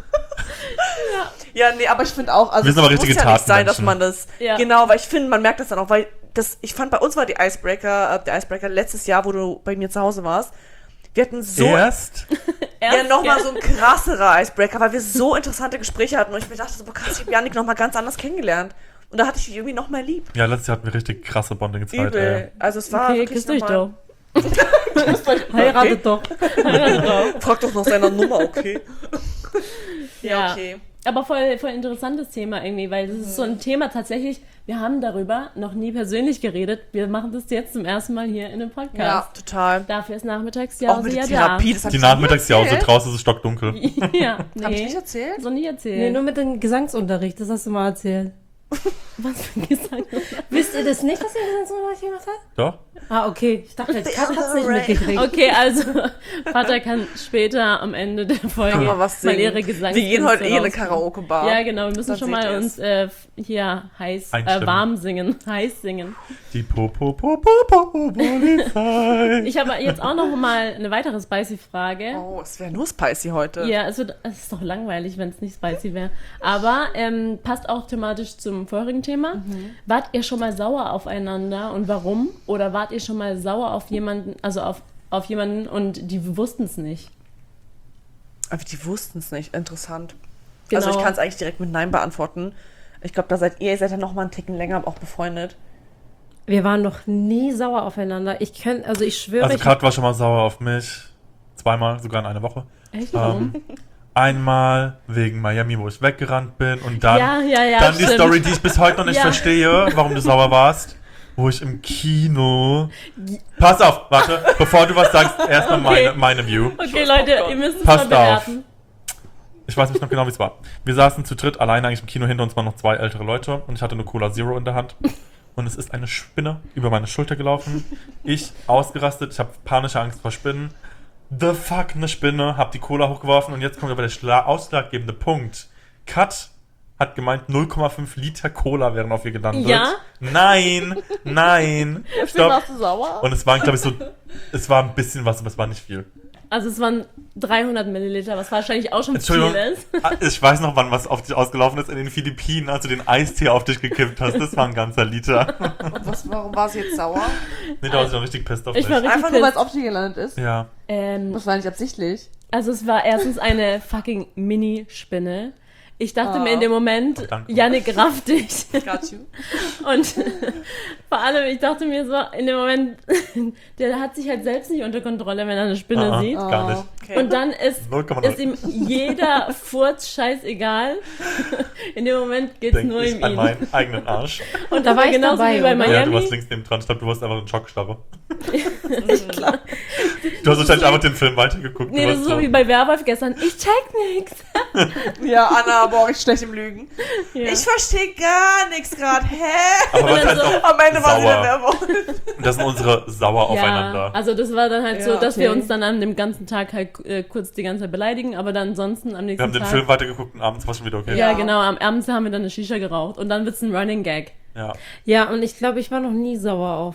Ja, nee, aber ich finde auch, also Wir sind aber es richtige muss ja nicht sein, dass Tatenmenschen. man das, Ja. genau, weil ich finde, man merkt das dann auch, weil das, ich fand, bei uns war die Icebreaker, äh, der Icebreaker letztes Jahr, wo du bei mir zu Hause warst, wir hatten so, Erst? ja, Erst, nochmal gell? so ein krasserer Icebreaker, weil wir so interessante Gespräche hatten und ich mir dachte so, boah, krass, ich habe Janik nochmal ganz anders kennengelernt. Und da hatte ich dich irgendwie noch mehr lieb. Ja, letztes Jahr hatten wir richtig krasse Bonding-Zeit. Übel. Ey. Also es war Okay, wirklich küsst euch nochmal- doch. Heiratet doch. Frag doch nach seiner Nummer, okay? Ja. okay. Aber voll, voll interessantes Thema irgendwie, weil das ist so ein Thema tatsächlich, wir haben darüber noch nie persönlich geredet. Wir machen das jetzt zum ersten Mal hier in einem Ja, Podcast. total. Dafür ist nachmittags ja Auch mit der ja Therapie, das hab Die ich dir nie Nachmittagsjause, erzählt. draußen ist es stockdunkel. da. Ja, nee. Hab ich nicht erzählt? So nie erzählt. Nee, nur mit dem Gesangsunterricht, das hast du mal erzählt. Was für ein Gesang. Wisst ihr das nicht, dass ihr Gesangsunterricht gemacht habt? Doch? Ah, okay. Ich dachte, jetzt Kat hat's nicht mitgekriegt. Okay, also Vater kann später am Ende der Folge Können wir was singen? ihre Gesangs Wir gehen heute eh in eine rausbringen. Karaoke-Bar. Ja, genau, wir müssen Dann schon seht mal ihr's. uns äh, f- hier heiß, äh, Einstimmen. warm singen, heiß singen. Die Popo Popo Popo Polizei. Ich habe jetzt auch noch mal eine weitere Spicy-Frage. Oh, es wäre nur spicy heute. Ja, es, wird, es ist doch langweilig, wenn es nicht spicy wäre. Aber ähm, passt auch thematisch zum vorherigen Thema. Mhm. Wart ihr schon mal sauer aufeinander und warum? Oder wart ihr schon mal sauer auf jemanden, also auf, auf jemanden und die wussten es nicht? Aber die wussten es nicht. Interessant. Genau. Also ich kann es eigentlich direkt mit Nein beantworten. Ich glaube, da seid ihr, ihr seid ja noch mal einen Ticken länger auch befreundet. Wir waren noch nie sauer aufeinander. Ich kann, also ich schwöre, Also ich Kat war schon mal sauer auf mich. Zweimal, sogar in einer Woche. Echt? Warum? Ähm, einmal wegen Miami, wo ich weggerannt bin. Und dann, ja, ja, ja. dann die stimmt. Story, die ich bis heute noch nicht Ja. verstehe, warum du sauer warst. Wo ich im Kino... Pass auf, warte, bevor du was sagst, erstmal Okay. meine, meine View. Okay, Leute, ihr müsst es Passt mal auf. bewerten. Ich weiß nicht noch genau, wie es war. Wir saßen zu dritt alleine eigentlich im Kino, hinter uns waren noch zwei ältere Leute und ich hatte eine Cola Zero in der Hand. Und es ist eine Spinne über meine Schulter gelaufen. Ich ausgerastet, ich habe panische Angst vor Spinnen. The fuck, eine Spinne, hab die Cola hochgeworfen und jetzt kommt aber der schla- ausschlaggebende Punkt. Kat hat gemeint, null Komma fünf Liter Cola wären auf ihr gelandet. Ja? Nein, nein. Stopp. Warst du sauer? Und es waren, glaube ich, so, es war ein bisschen was, aber es war nicht viel. Also es waren dreihundert Milliliter, was wahrscheinlich auch schon Entschuldigung, viel ist. ah, ich weiß noch, wann was auf dich ausgelaufen ist in den Philippinen, als du den Eistee auf dich gekippt hast. Das war ein ganzer Liter. Und was, warum war sie jetzt sauer? Nee, da war ich noch richtig pissed auf Ich dich. war richtig Einfach nur, weil es pissed. auf dich gelandet ist? Ja. Ähm, Das war nicht absichtlich. Also es war erstens eine fucking Mini-Spinne. Ich dachte Ah. mir in dem Moment, Oh, danke. Yannick raff dich. Got you. Und vor allem, ich dachte mir so, in dem Moment, der hat sich halt selbst nicht unter Kontrolle, wenn er eine Spinne Ah, sieht. gar nicht. Okay. Und dann ist, null Komma null. ist ihm jeder Furz scheißegal. In dem Moment geht's Denk nur ich um an ihn. meinen eigenen Arsch. Und Da das war war ich genauso dabei, wie bei oder? Ja, du Miami. warst links neben dran. Ich glaube, du warst einfach in Schockstarre. Klar. Du hast wahrscheinlich einfach den Film weitergeguckt. Nee, du das ist warst so wie bei Werwolf gestern. Ich check nix. Ja, Anna, boah, ich schlecht im Lügen. Ja. Ich verstehe gar nichts gerade. Hä? Aber was dann halt so- auch Am Ende war sie sauer. der Werwolf. Und das sind unsere sauer Ja, aufeinander. also das war dann halt so, Ja, dass okay. wir uns dann an dem ganzen Tag halt äh, kurz die ganze Zeit beleidigen, aber dann ansonsten am Wir nächsten haben den Tag... Film weitergeguckt und abends war schon wieder okay. Ja, Ja. genau, am abends haben wir dann eine Shisha geraucht und dann wird's ein Running Gag. Ja. Ja, und ich glaube, ich war noch nie sauer auf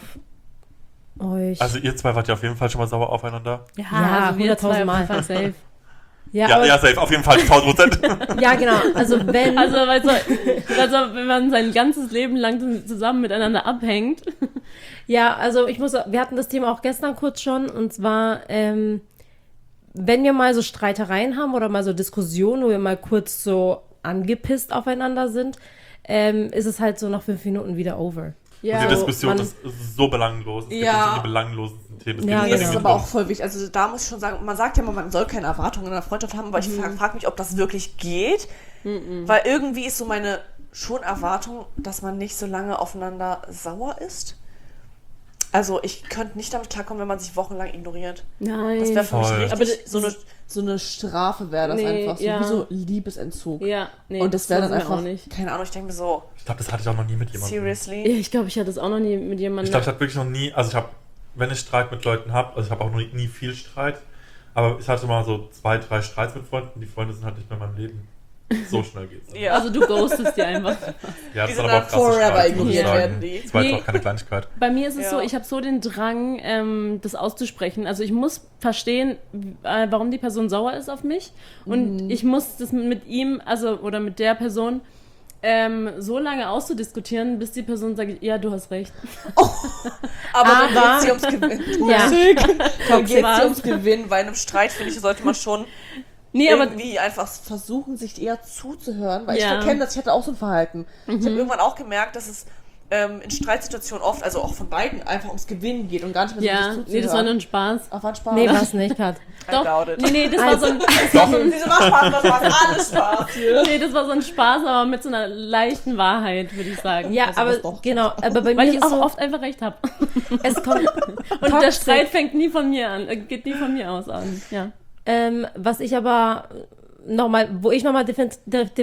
euch. Also ihr zwei wart ja auf jeden Fall schon mal sauer aufeinander. Ja, Ja, also wir zwei hunderttausend auf jeden Mal. Fall safe. ja, Ja, aber, ja, safe, auf jeden Fall, tausend Prozent. ja, genau. Also wenn... Also, weißt du, also, wenn man sein ganzes Leben lang zusammen miteinander abhängt. Ja, also ich muss, wir hatten das Thema auch gestern kurz schon, und zwar, ähm, wenn wir mal so Streitereien haben oder mal so Diskussionen, wo wir mal kurz so angepisst aufeinander sind, ähm, ist es halt so nach fünf Minuten wieder over. Ja, Diese Diskussion man- ist so belanglos. Es Ja. gibt so die belanglosesten Themen. Es Ja, geht Mir ist irgendwie es genau. aber drum. auch voll wichtig. Also da muss ich schon sagen, man sagt ja immer, man soll keine Erwartungen in einer Freundschaft haben, aber ich frage frag mich, ob das wirklich geht. Weil irgendwie ist so meine schon Erwartung, dass man nicht so lange aufeinander sauer ist. Also ich könnte nicht damit klarkommen, wenn man sich wochenlang ignoriert. Nein. Das wäre für mich Voll. richtig Aber das- so, eine, so eine Strafe wäre das Nee, einfach. So, ja. wie so Liebesentzug. Ja, nee. Und das wäre dann war's mir einfach, auch nicht. keine Ahnung, ich denke mir so, Ich glaube, das hatte ich auch noch nie mit jemandem. seriously? Ja, ich glaube, ich hatte es auch noch nie mit jemandem. Ich glaube, ich hatte wirklich noch nie, also ich habe, wenn ich Streit mit Leuten habe, also ich habe auch noch nie, nie viel Streit, aber ich hatte mal so zwei, drei Streits mit Freunden, die Freunde sind halt nicht mehr in meinem Leben. So schnell geht's. dann. Ja. Also du ghostest die einfach. Ja, Die das sind waren aber dann auch krasse forever Streits, muss ich ignoriert sagen. werden, die. Das war jetzt Nee. auch keine Kleinigkeit. Bei mir ist es Ja. so, ich habe so den Drang, ähm, das auszusprechen. Also ich muss verstehen, äh, warum die Person sauer ist auf mich. Und ich muss das mit ihm, also oder mit der Person, ähm, so lange auszudiskutieren, bis die Person sagt, ja, du hast recht. Aber dann Aber- geht sie ums Gewinnen. Ja. Toxic. Dann geht Was? sie ums Gewinnen. Bei einem Streit, finde ich, sollte man schon Nee, aber irgendwie einfach versuchen, sich eher zuzuhören. Weil Ja. ich verkenne das, ich hatte auch so ein Verhalten. Ich habe irgendwann auch gemerkt, dass es ähm, in Streitsituationen oft, also auch von beiden, einfach ums Gewinnen geht und gar nicht mehr so ja, sich zuzuhören. nee, das war nur ein Spaß. Ach, war ein Spaß. Nee, war es nicht, Kat. I Doch, doubt it. nee, nee, das war so ein, Wieso war Spaß? Das war alles Spaß hier. nee, das war so ein Spaß, aber mit so einer leichten Wahrheit, würde ich sagen. Ja, Also aber was doch. genau, aber bei Weil mir ich ist auch so, oft einfach recht habe. es kommt Und der toxic. Streit fängt nie von mir an, äh, geht nie von mir aus an. Ja. Ähm, was ich aber nochmal, wo ich nochmal definitiv,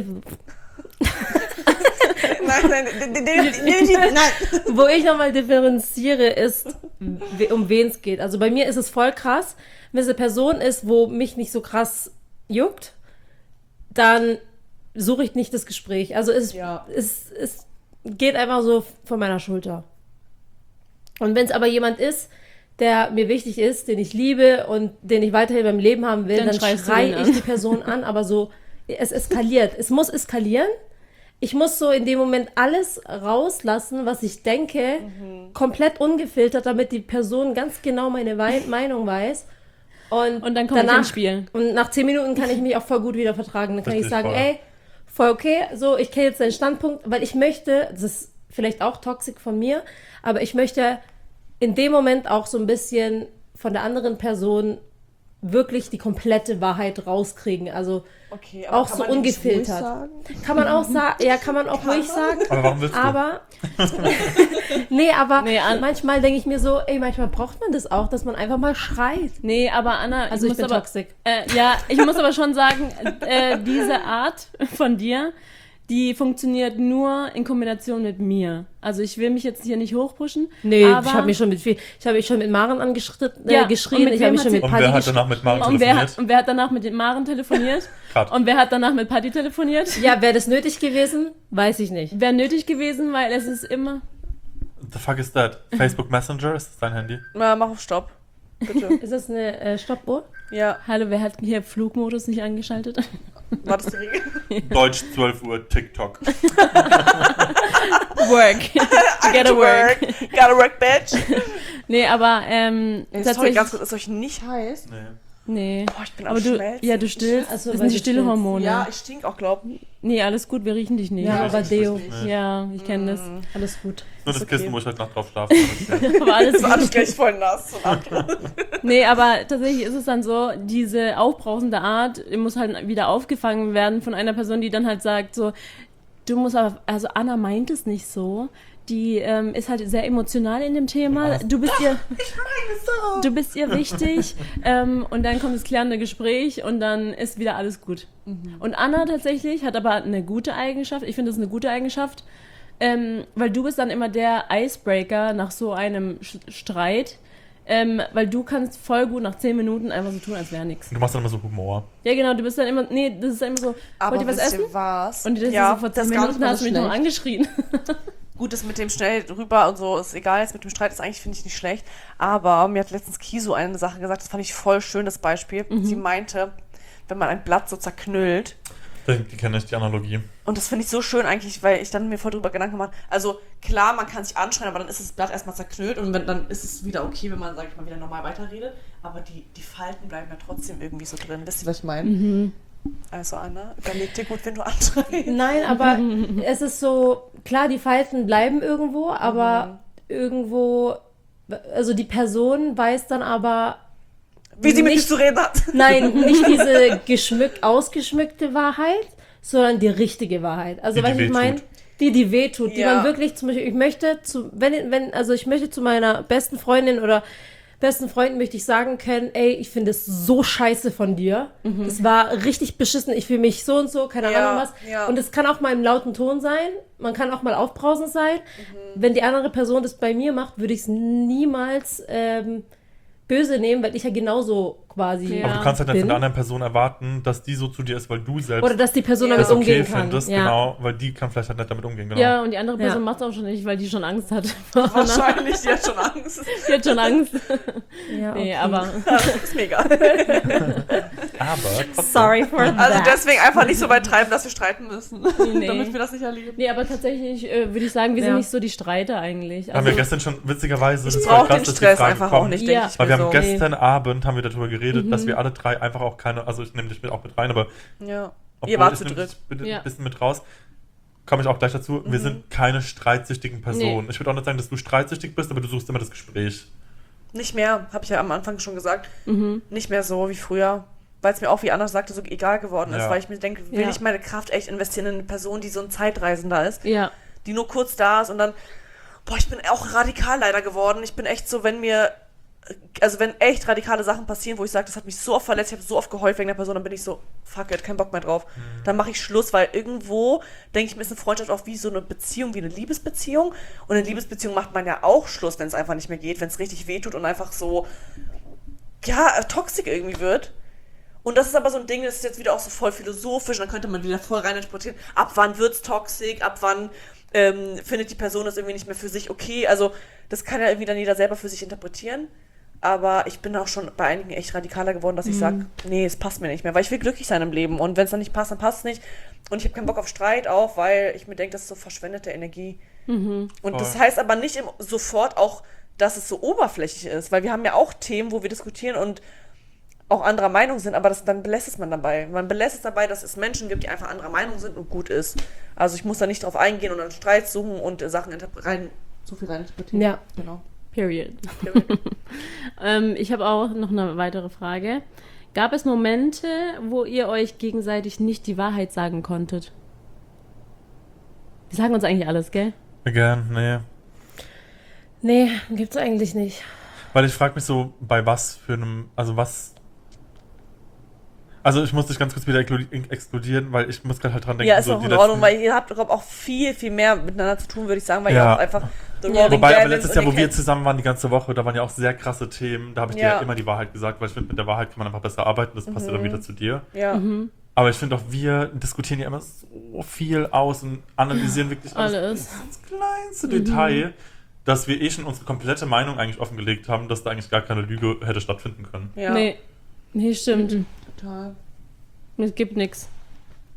Nein, nein, nein, nein, nein. wo ich nochmal differenziere, ist, we- um wen es geht. Also bei mir ist es voll krass, wenn es eine Person ist, wo mich nicht so krass juckt, dann suche ich nicht das Gespräch. Also es, Ja. es, es geht einfach so von meiner Schulter. Und wenn es aber jemand ist, der mir wichtig ist, den ich liebe und den ich weiterhin beim Leben haben will, Dann dann, schreist du schreie ihn ich an. die Person an, aber so, es eskaliert. Es muss eskalieren. Ich muss so in dem Moment alles rauslassen, was ich denke, komplett ungefiltert, damit die Person ganz genau meine Wei- Meinung weiß. Und, Und dann kommt ich ins Spiel. Und nach zehn Minuten kann ich mich auch voll gut wieder vertragen. Dann kann ich Richtig, sagen, voll. ey, voll okay, so, ich kenne jetzt deinen Standpunkt, weil ich möchte, das ist vielleicht auch toxisch von mir, aber ich möchte in dem Moment auch so ein bisschen von der anderen Person wirklich die komplette Wahrheit rauskriegen. Also Okay, Auch kann so man die nicht ruhig ungefiltert. sagen? kann man auch sagen, ja, kann man auch ruhig sagen, Aber warum willst du? aber nee, aber Nee, an- manchmal denke ich mir so, ey, manchmal braucht man das auch, dass man einfach mal schreit. Nee, aber Anna, Also ich muss bin aber, toxisch. Äh, ja, ich muss aber schon sagen, äh, diese Art von dir, die funktioniert nur in Kombination mit mir. Also ich will mich jetzt hier nicht hochpushen. Nee, aber, ich habe mich schon mit viel, ich habe mich schon mit Maren angeschritten, äh, Ja, und geschrien, mit ich habe wem mich hat schon sie- mit Und Paddy wer hat gesch- danach mit Maren und wer, hat, telefoniert? und wer hat danach mit den Maren telefoniert? Cut. Und wer hat danach mit Patty telefoniert? Ja, wäre das nötig gewesen? Weiß ich nicht. Wäre nötig gewesen, weil es ist immer... The fuck is that? Facebook Messenger? Ist das dein Handy? Na, mach auf Stopp. Bitte. Ist das eine äh, Stoppuhr? Ja, Hallo, wer hat hier Flugmodus nicht angeschaltet? war das die Regel? Deutsch zwölf Uhr, TikTok. Work. Gotta work. Gotta work, bitch. Nee, aber ähm, Sorry, tatsächlich... ganz kurz, ist euch nicht heiß? Nee. Nee. Boah, ich bin aber am du, Schmelzen. ja, du stillst. Also, das weil sind die du stillst. Stillhormone. Ja, ich stink auch, glaub. Nee, alles gut, wir riechen dich nicht. Ja, Ja, aber ich Deo. weiß nicht. Ja, ich kenne das. Alles gut. Nur das okay. Kissen, wo ich heute Nacht drauf schlafe. Aber alles Das war gut. alles gleich voll nass. Nee, aber tatsächlich ist es dann so, diese aufbrausende Art muss halt wieder aufgefangen werden von einer Person, die dann halt sagt so, du musst aber, also Anna meint es nicht so. Die ähm, ist halt sehr emotional in dem Thema. Du bist ihr, du bist ihr wichtig. ähm, und dann kommt das klärende Gespräch und dann ist wieder alles gut. Mhm. Und Anna tatsächlich hat aber eine gute Eigenschaft. Ich finde, das ist eine gute Eigenschaft. Ähm, weil du bist dann immer der Icebreaker nach so einem Sch- Streit. Ähm, weil du kannst voll gut nach zehn Minuten einfach so tun, als wäre nichts. Du machst dann immer so Humor. Ja, genau, du bist dann immer, nee, das ist dann immer so, Aber wollt ihr was wisst essen? ihr was? Und das ja, ist so, vor das zehn ist gar Minuten nicht mal hast so du mich noch schlecht. angeschrien. Gut, das mit dem schnell rüber und so ist egal, jetzt mit dem Streit ist eigentlich, finde ich, nicht schlecht. Aber mir hat letztens Kiso eine Sache gesagt, das fand ich voll schön, das Beispiel. Mhm. Sie meinte, wenn man ein Blatt so zerknüllt, Die kenne ich, die Analogie. und das finde ich so schön eigentlich, weil ich dann mir voll drüber Gedanken gemacht habe. Also klar, man kann sich anschreien, aber dann ist das Blatt erstmal zerknüllt und wenn, dann ist es wieder okay, wenn man, sag ich mal, wieder normal weiterredet. Aber die, die Falten bleiben ja trotzdem irgendwie so drin. Wisst ihr, was ich meine? Mhm. Also Anna, überleg dir gut, wenn du anschreist. Nein, aber es ist so, klar, die Falten bleiben irgendwo, aber irgendwo, also die Person weiß dann aber, Wie sie mit dir nicht- zu reden hat. nein, nicht diese geschmückt, ausgeschmückte Wahrheit, sondern die richtige Wahrheit. Also, Die, die was ich wehtut. meine, die, die wehtut, die Ja. man wirklich zum Beispiel, ich möchte zu, wenn, wenn, also ich möchte zu meiner besten Freundin oder besten Freunden möchte ich sagen können, ey, ich finde es so scheiße von dir. Das war richtig beschissen, ich fühle mich so und so, keine Ja, Ahnung was. ja. Und es kann auch mal im lauten Ton sein, man kann auch mal aufbrausend sein. Mhm. Wenn die andere Person das bei mir macht, würde ich es niemals ähm, böse nehmen, weil ich ja genauso quasi Ja. Aber du kannst halt nicht bin. von der anderen Person erwarten, dass die so zu dir ist, weil du selbst Oder dass die Person Ja. damit das okay umgehen kann. findest, ja. genau, weil die kann vielleicht halt nicht damit umgehen, genau. Ja, und die andere Person Ja. macht es auch schon nicht, weil die schon Angst hat. Wahrscheinlich, die hat schon Angst. Die hat schon Angst. Ja, Nee, okay. aber ist mega. Aber trotzdem, Sorry for that. Also deswegen einfach nicht so weit treiben, dass wir streiten müssen. Nee. Damit wir das nicht erleben. nee, aber tatsächlich äh, würde ich sagen, wir sind Ja. nicht so die Streiter eigentlich. haben wir Also, gestern schon witzigerweise, Ich das war brauche krass, den dass die Stress Frage einfach kommt, auch nicht, Ja. denke ich Weil wir mir haben so. gestern Abend haben wir darüber geredet, dass wir alle drei einfach auch keine, also ich nehme dich mit auch mit rein, aber Ja. obwohl Ihr wart ich zu nehm dritt. dich bitte Ja. ein bisschen mit raus, komme ich auch gleich dazu. Wir sind keine streitsüchtigen Personen. Nee. Ich würde auch nicht sagen, dass du streitsüchtig bist, aber du suchst immer das Gespräch. Nicht mehr, habe ich ja am Anfang schon gesagt. Nicht mehr so wie früher. Weil es mir auch, wie Anna sagte, so egal geworden ist. Ja. Weil ich mir denke, will Ja. ich meine Kraft echt investieren in eine Person, die so ein Zeitreisender ist, ja. die nur kurz da ist und dann, boah, ich bin auch radikal leider geworden. Ich bin echt so, wenn mir, also wenn echt radikale Sachen passieren, wo ich sage, das hat mich so oft verletzt, ich habe so oft geheult wegen der Person, dann bin ich so, fuck it, kein Bock mehr drauf. Dann mache ich Schluss, weil irgendwo, denke ich mir, ist eine Freundschaft auch wie so eine Beziehung, wie eine Liebesbeziehung. Und in Liebesbeziehung macht man ja auch Schluss, wenn es einfach nicht mehr geht, wenn es richtig wehtut und einfach so, ja, toxisch irgendwie wird. Und das ist aber so ein Ding, das ist jetzt wieder auch so voll philosophisch, dann könnte man wieder voll rein interpretieren, ab wann wird's toxisch, ab wann ähm, findet die Person das irgendwie nicht mehr für sich okay. Also das kann ja irgendwie dann jeder selber für sich interpretieren. Aber ich bin auch schon bei einigen echt radikaler geworden, dass ich sage, nee, es passt mir nicht mehr, weil ich will glücklich sein im Leben. Und wenn es dann nicht passt, dann passt es nicht. Und ich habe keinen Bock auf Streit auch, weil ich mir denke, das ist so verschwendete Energie. Und das heißt aber nicht im, sofort auch, dass es so oberflächlich ist, weil wir haben ja auch Themen, wo wir diskutieren und auch anderer Meinung sind, aber das, dann belässt es man dabei. Man belässt es dabei, dass es Menschen gibt, die einfach anderer Meinung sind und gut ist. Also ich muss da nicht drauf eingehen und dann Streit suchen und äh, Sachen interp- rein, so viel rein interpretieren. Ja. Genau. Period. ähm, ich habe auch noch eine weitere Frage. Gab es Momente, wo ihr euch gegenseitig nicht die Wahrheit sagen konntet? Wir sagen uns eigentlich alles, gell? Again, nee. Nee, gibt's eigentlich nicht. Weil ich frage mich so, bei was für einem, also was. Also ich muss dich ganz kurz wieder eklu- exkludieren, weil ich muss gerade halt dran denken. Ja, ist so auch die in Ordnung, letzten- weil ihr habt glaub, auch viel, viel mehr miteinander zu tun, würde ich sagen, weil Ja. ihr auch einfach the Ja. rolling Wobei, aber Gallons letztes und Jahr, ihr wo wir kennt- zusammen waren, die ganze Woche, da waren ja auch sehr krasse Themen. Da habe ich dir Ja. ja immer die Wahrheit gesagt, weil ich finde, mit der Wahrheit kann man einfach besser arbeiten. Das passt ja dann wieder zu dir. Ja. Aber ich finde auch, wir diskutieren ja immer so viel aus und analysieren wirklich alles, Alles. bis ins kleinste Detail, dass wir eh schon unsere komplette Meinung eigentlich offengelegt haben, dass da eigentlich gar keine Lüge hätte stattfinden können. Ja. Nee. Nee, stimmt. Total. Es gibt nichts.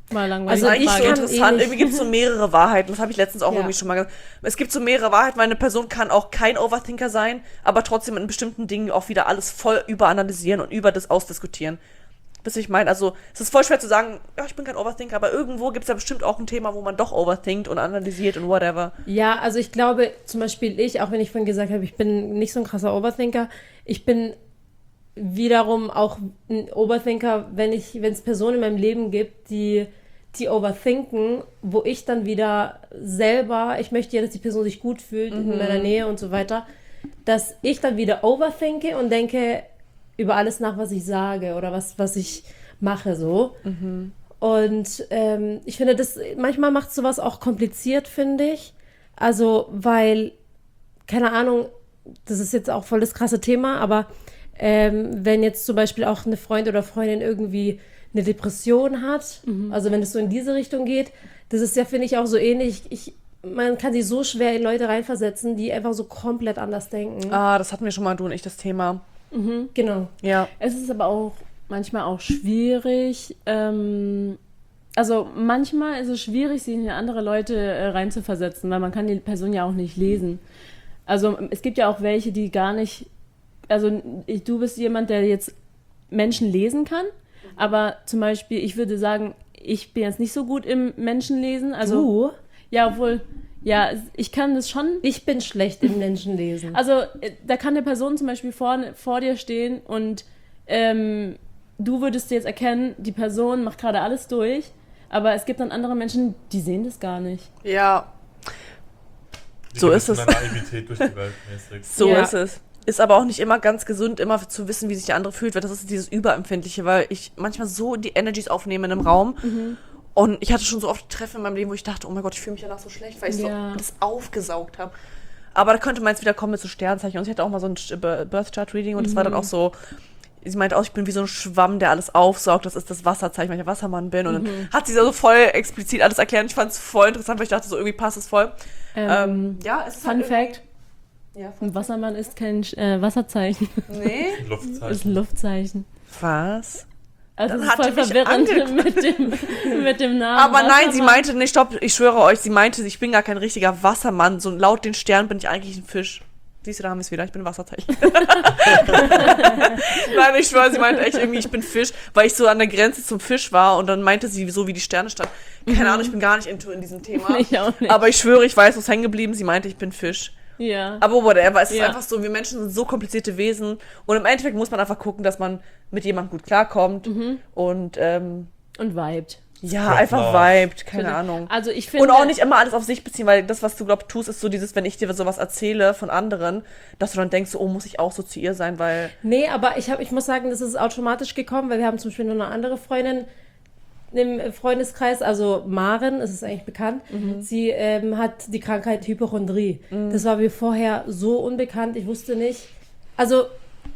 Mal Also langweilig. eigentlich so kann interessant. eh nicht. Irgendwie gibt es so mehrere Wahrheiten. Das habe ich letztens auch Ja. irgendwie schon mal gesagt. Es gibt so mehrere Wahrheiten, weil eine Person kann auch kein Overthinker sein, aber trotzdem in bestimmten Dingen auch wieder alles voll überanalysieren und über das ausdiskutieren. Bis ich meine, also es ist voll schwer zu sagen, ja, ich bin kein Overthinker, aber irgendwo gibt es ja bestimmt auch ein Thema, wo man doch overthinkt und analysiert und whatever. Ja, also ich glaube, zum Beispiel ich, auch wenn ich vorhin gesagt habe, ich bin nicht so ein krasser Overthinker, ich bin wiederum auch ein Overthinker, wenn ich, wenn es Personen in meinem Leben gibt, die, die overthinken, wo ich dann wieder selber, ich möchte ja, dass die Person sich gut fühlt in meiner Nähe und so weiter, dass ich dann wieder overthinke und denke über alles nach, was ich sage oder was, was ich mache so. Und ähm, ich finde, das manchmal macht sowas auch kompliziert, finde ich. Also, weil, keine Ahnung, das ist jetzt auch voll das krasse Thema, aber ähm, wenn jetzt zum Beispiel auch eine Freund oder Freundin irgendwie eine Depression hat, also wenn es so in diese Richtung geht, das ist ja, finde ich, auch so ähnlich. Ich, man kann sich so schwer in Leute reinversetzen, die einfach so komplett anders denken. Ah, das hatten wir schon mal, du und ich, das Thema. Genau. Ja. Es ist aber auch manchmal auch schwierig. Ähm, also manchmal ist es schwierig, sich in andere Leute äh, reinzuversetzen, weil man kann die Person ja auch nicht lesen. Also es gibt ja auch welche, die gar nicht. Also ich, du bist jemand, der jetzt Menschen lesen kann, aber zum Beispiel, ich würde sagen, ich bin jetzt nicht so gut im Menschenlesen. Also Du? ja, obwohl, ja, ich kann das schon. Ich bin schlecht im Menschenlesen. Also, äh, da kann eine Person zum Beispiel vor, vor dir stehen und ähm, du würdest jetzt erkennen, die Person macht gerade alles durch, aber es gibt dann andere Menschen, die sehen das gar nicht. Ja, Die So gehen ist mit es. einer Naivität durch die Welt mäßig. so Ja. ist es. Ist aber auch nicht immer ganz gesund, immer zu wissen, wie sich der andere fühlt, weil das ist dieses Überempfindliche, weil ich manchmal so die Energies aufnehme in einem Raum. Und ich hatte schon so oft Treffen in meinem Leben, wo ich dachte, oh mein Gott, ich fühle mich danach so schlecht, weil ich Ja. so das aufgesaugt habe. Aber da könnte man jetzt wieder kommen mit so Sternzeichen. Und ich hatte auch mal so ein Birth Chart Reading und das war dann auch so, sie meinte auch, ich bin wie so ein Schwamm, der alles aufsaugt. Das ist das Wasserzeichen, weil ich ein Wassermann bin. Und dann hat sie so voll explizit alles erklärt. Und ich fand es voll interessant, weil ich dachte, so irgendwie passt es voll. Ähm, Ähm, ja, es ist Fun halt Fact: Ja, Ein Wassermann ist kein äh, Wasserzeichen, nee. Ein Luftzeichen. ist ein Luftzeichen. Was? Also Dann das ist hat voll die mich verwirrend mit dem, mit dem Namen. Aber nein, sie Wassermann. meinte, nee, stopp, ich schwöre euch, sie meinte, ich bin gar kein richtiger Wassermann. So laut den Sternen bin ich eigentlich ein Fisch. Siehst du, da haben wir es wieder, ich bin ein Wasserzeichen. Nein, ich schwöre, sie meinte echt irgendwie, ich bin Fisch, weil ich so an der Grenze zum Fisch war und dann meinte sie, so wie die Sterne stand. Keine Ahnung, ich bin gar nicht into in diesem Thema. Ich auch nicht. Aber ich schwöre, ich weiß, was hängen geblieben, sie meinte, ich bin Fisch. Ja. Aber whatever, es ist Ja. einfach so, wir Menschen sind so komplizierte Wesen und im Endeffekt muss man einfach gucken, dass man mit jemandem gut klarkommt und ähm, Und vibed. ja, Rough einfach love. vibet, keine Ahnung. Also ich finde. Und auch nicht immer alles auf sich beziehen, weil das, was du glaubst, tust, ist so dieses, wenn ich dir sowas erzähle von anderen, dass du dann denkst, so, oh, muss ich auch so zu ihr sein, weil Nee, aber ich, hab, ich muss sagen, das ist automatisch gekommen, weil wir haben zum Beispiel noch eine andere Freundin im Freundeskreis, also Maren, es ist eigentlich bekannt, sie ähm, hat die Krankheit Hypochondrie. Das war mir vorher so unbekannt, ich wusste nicht. Also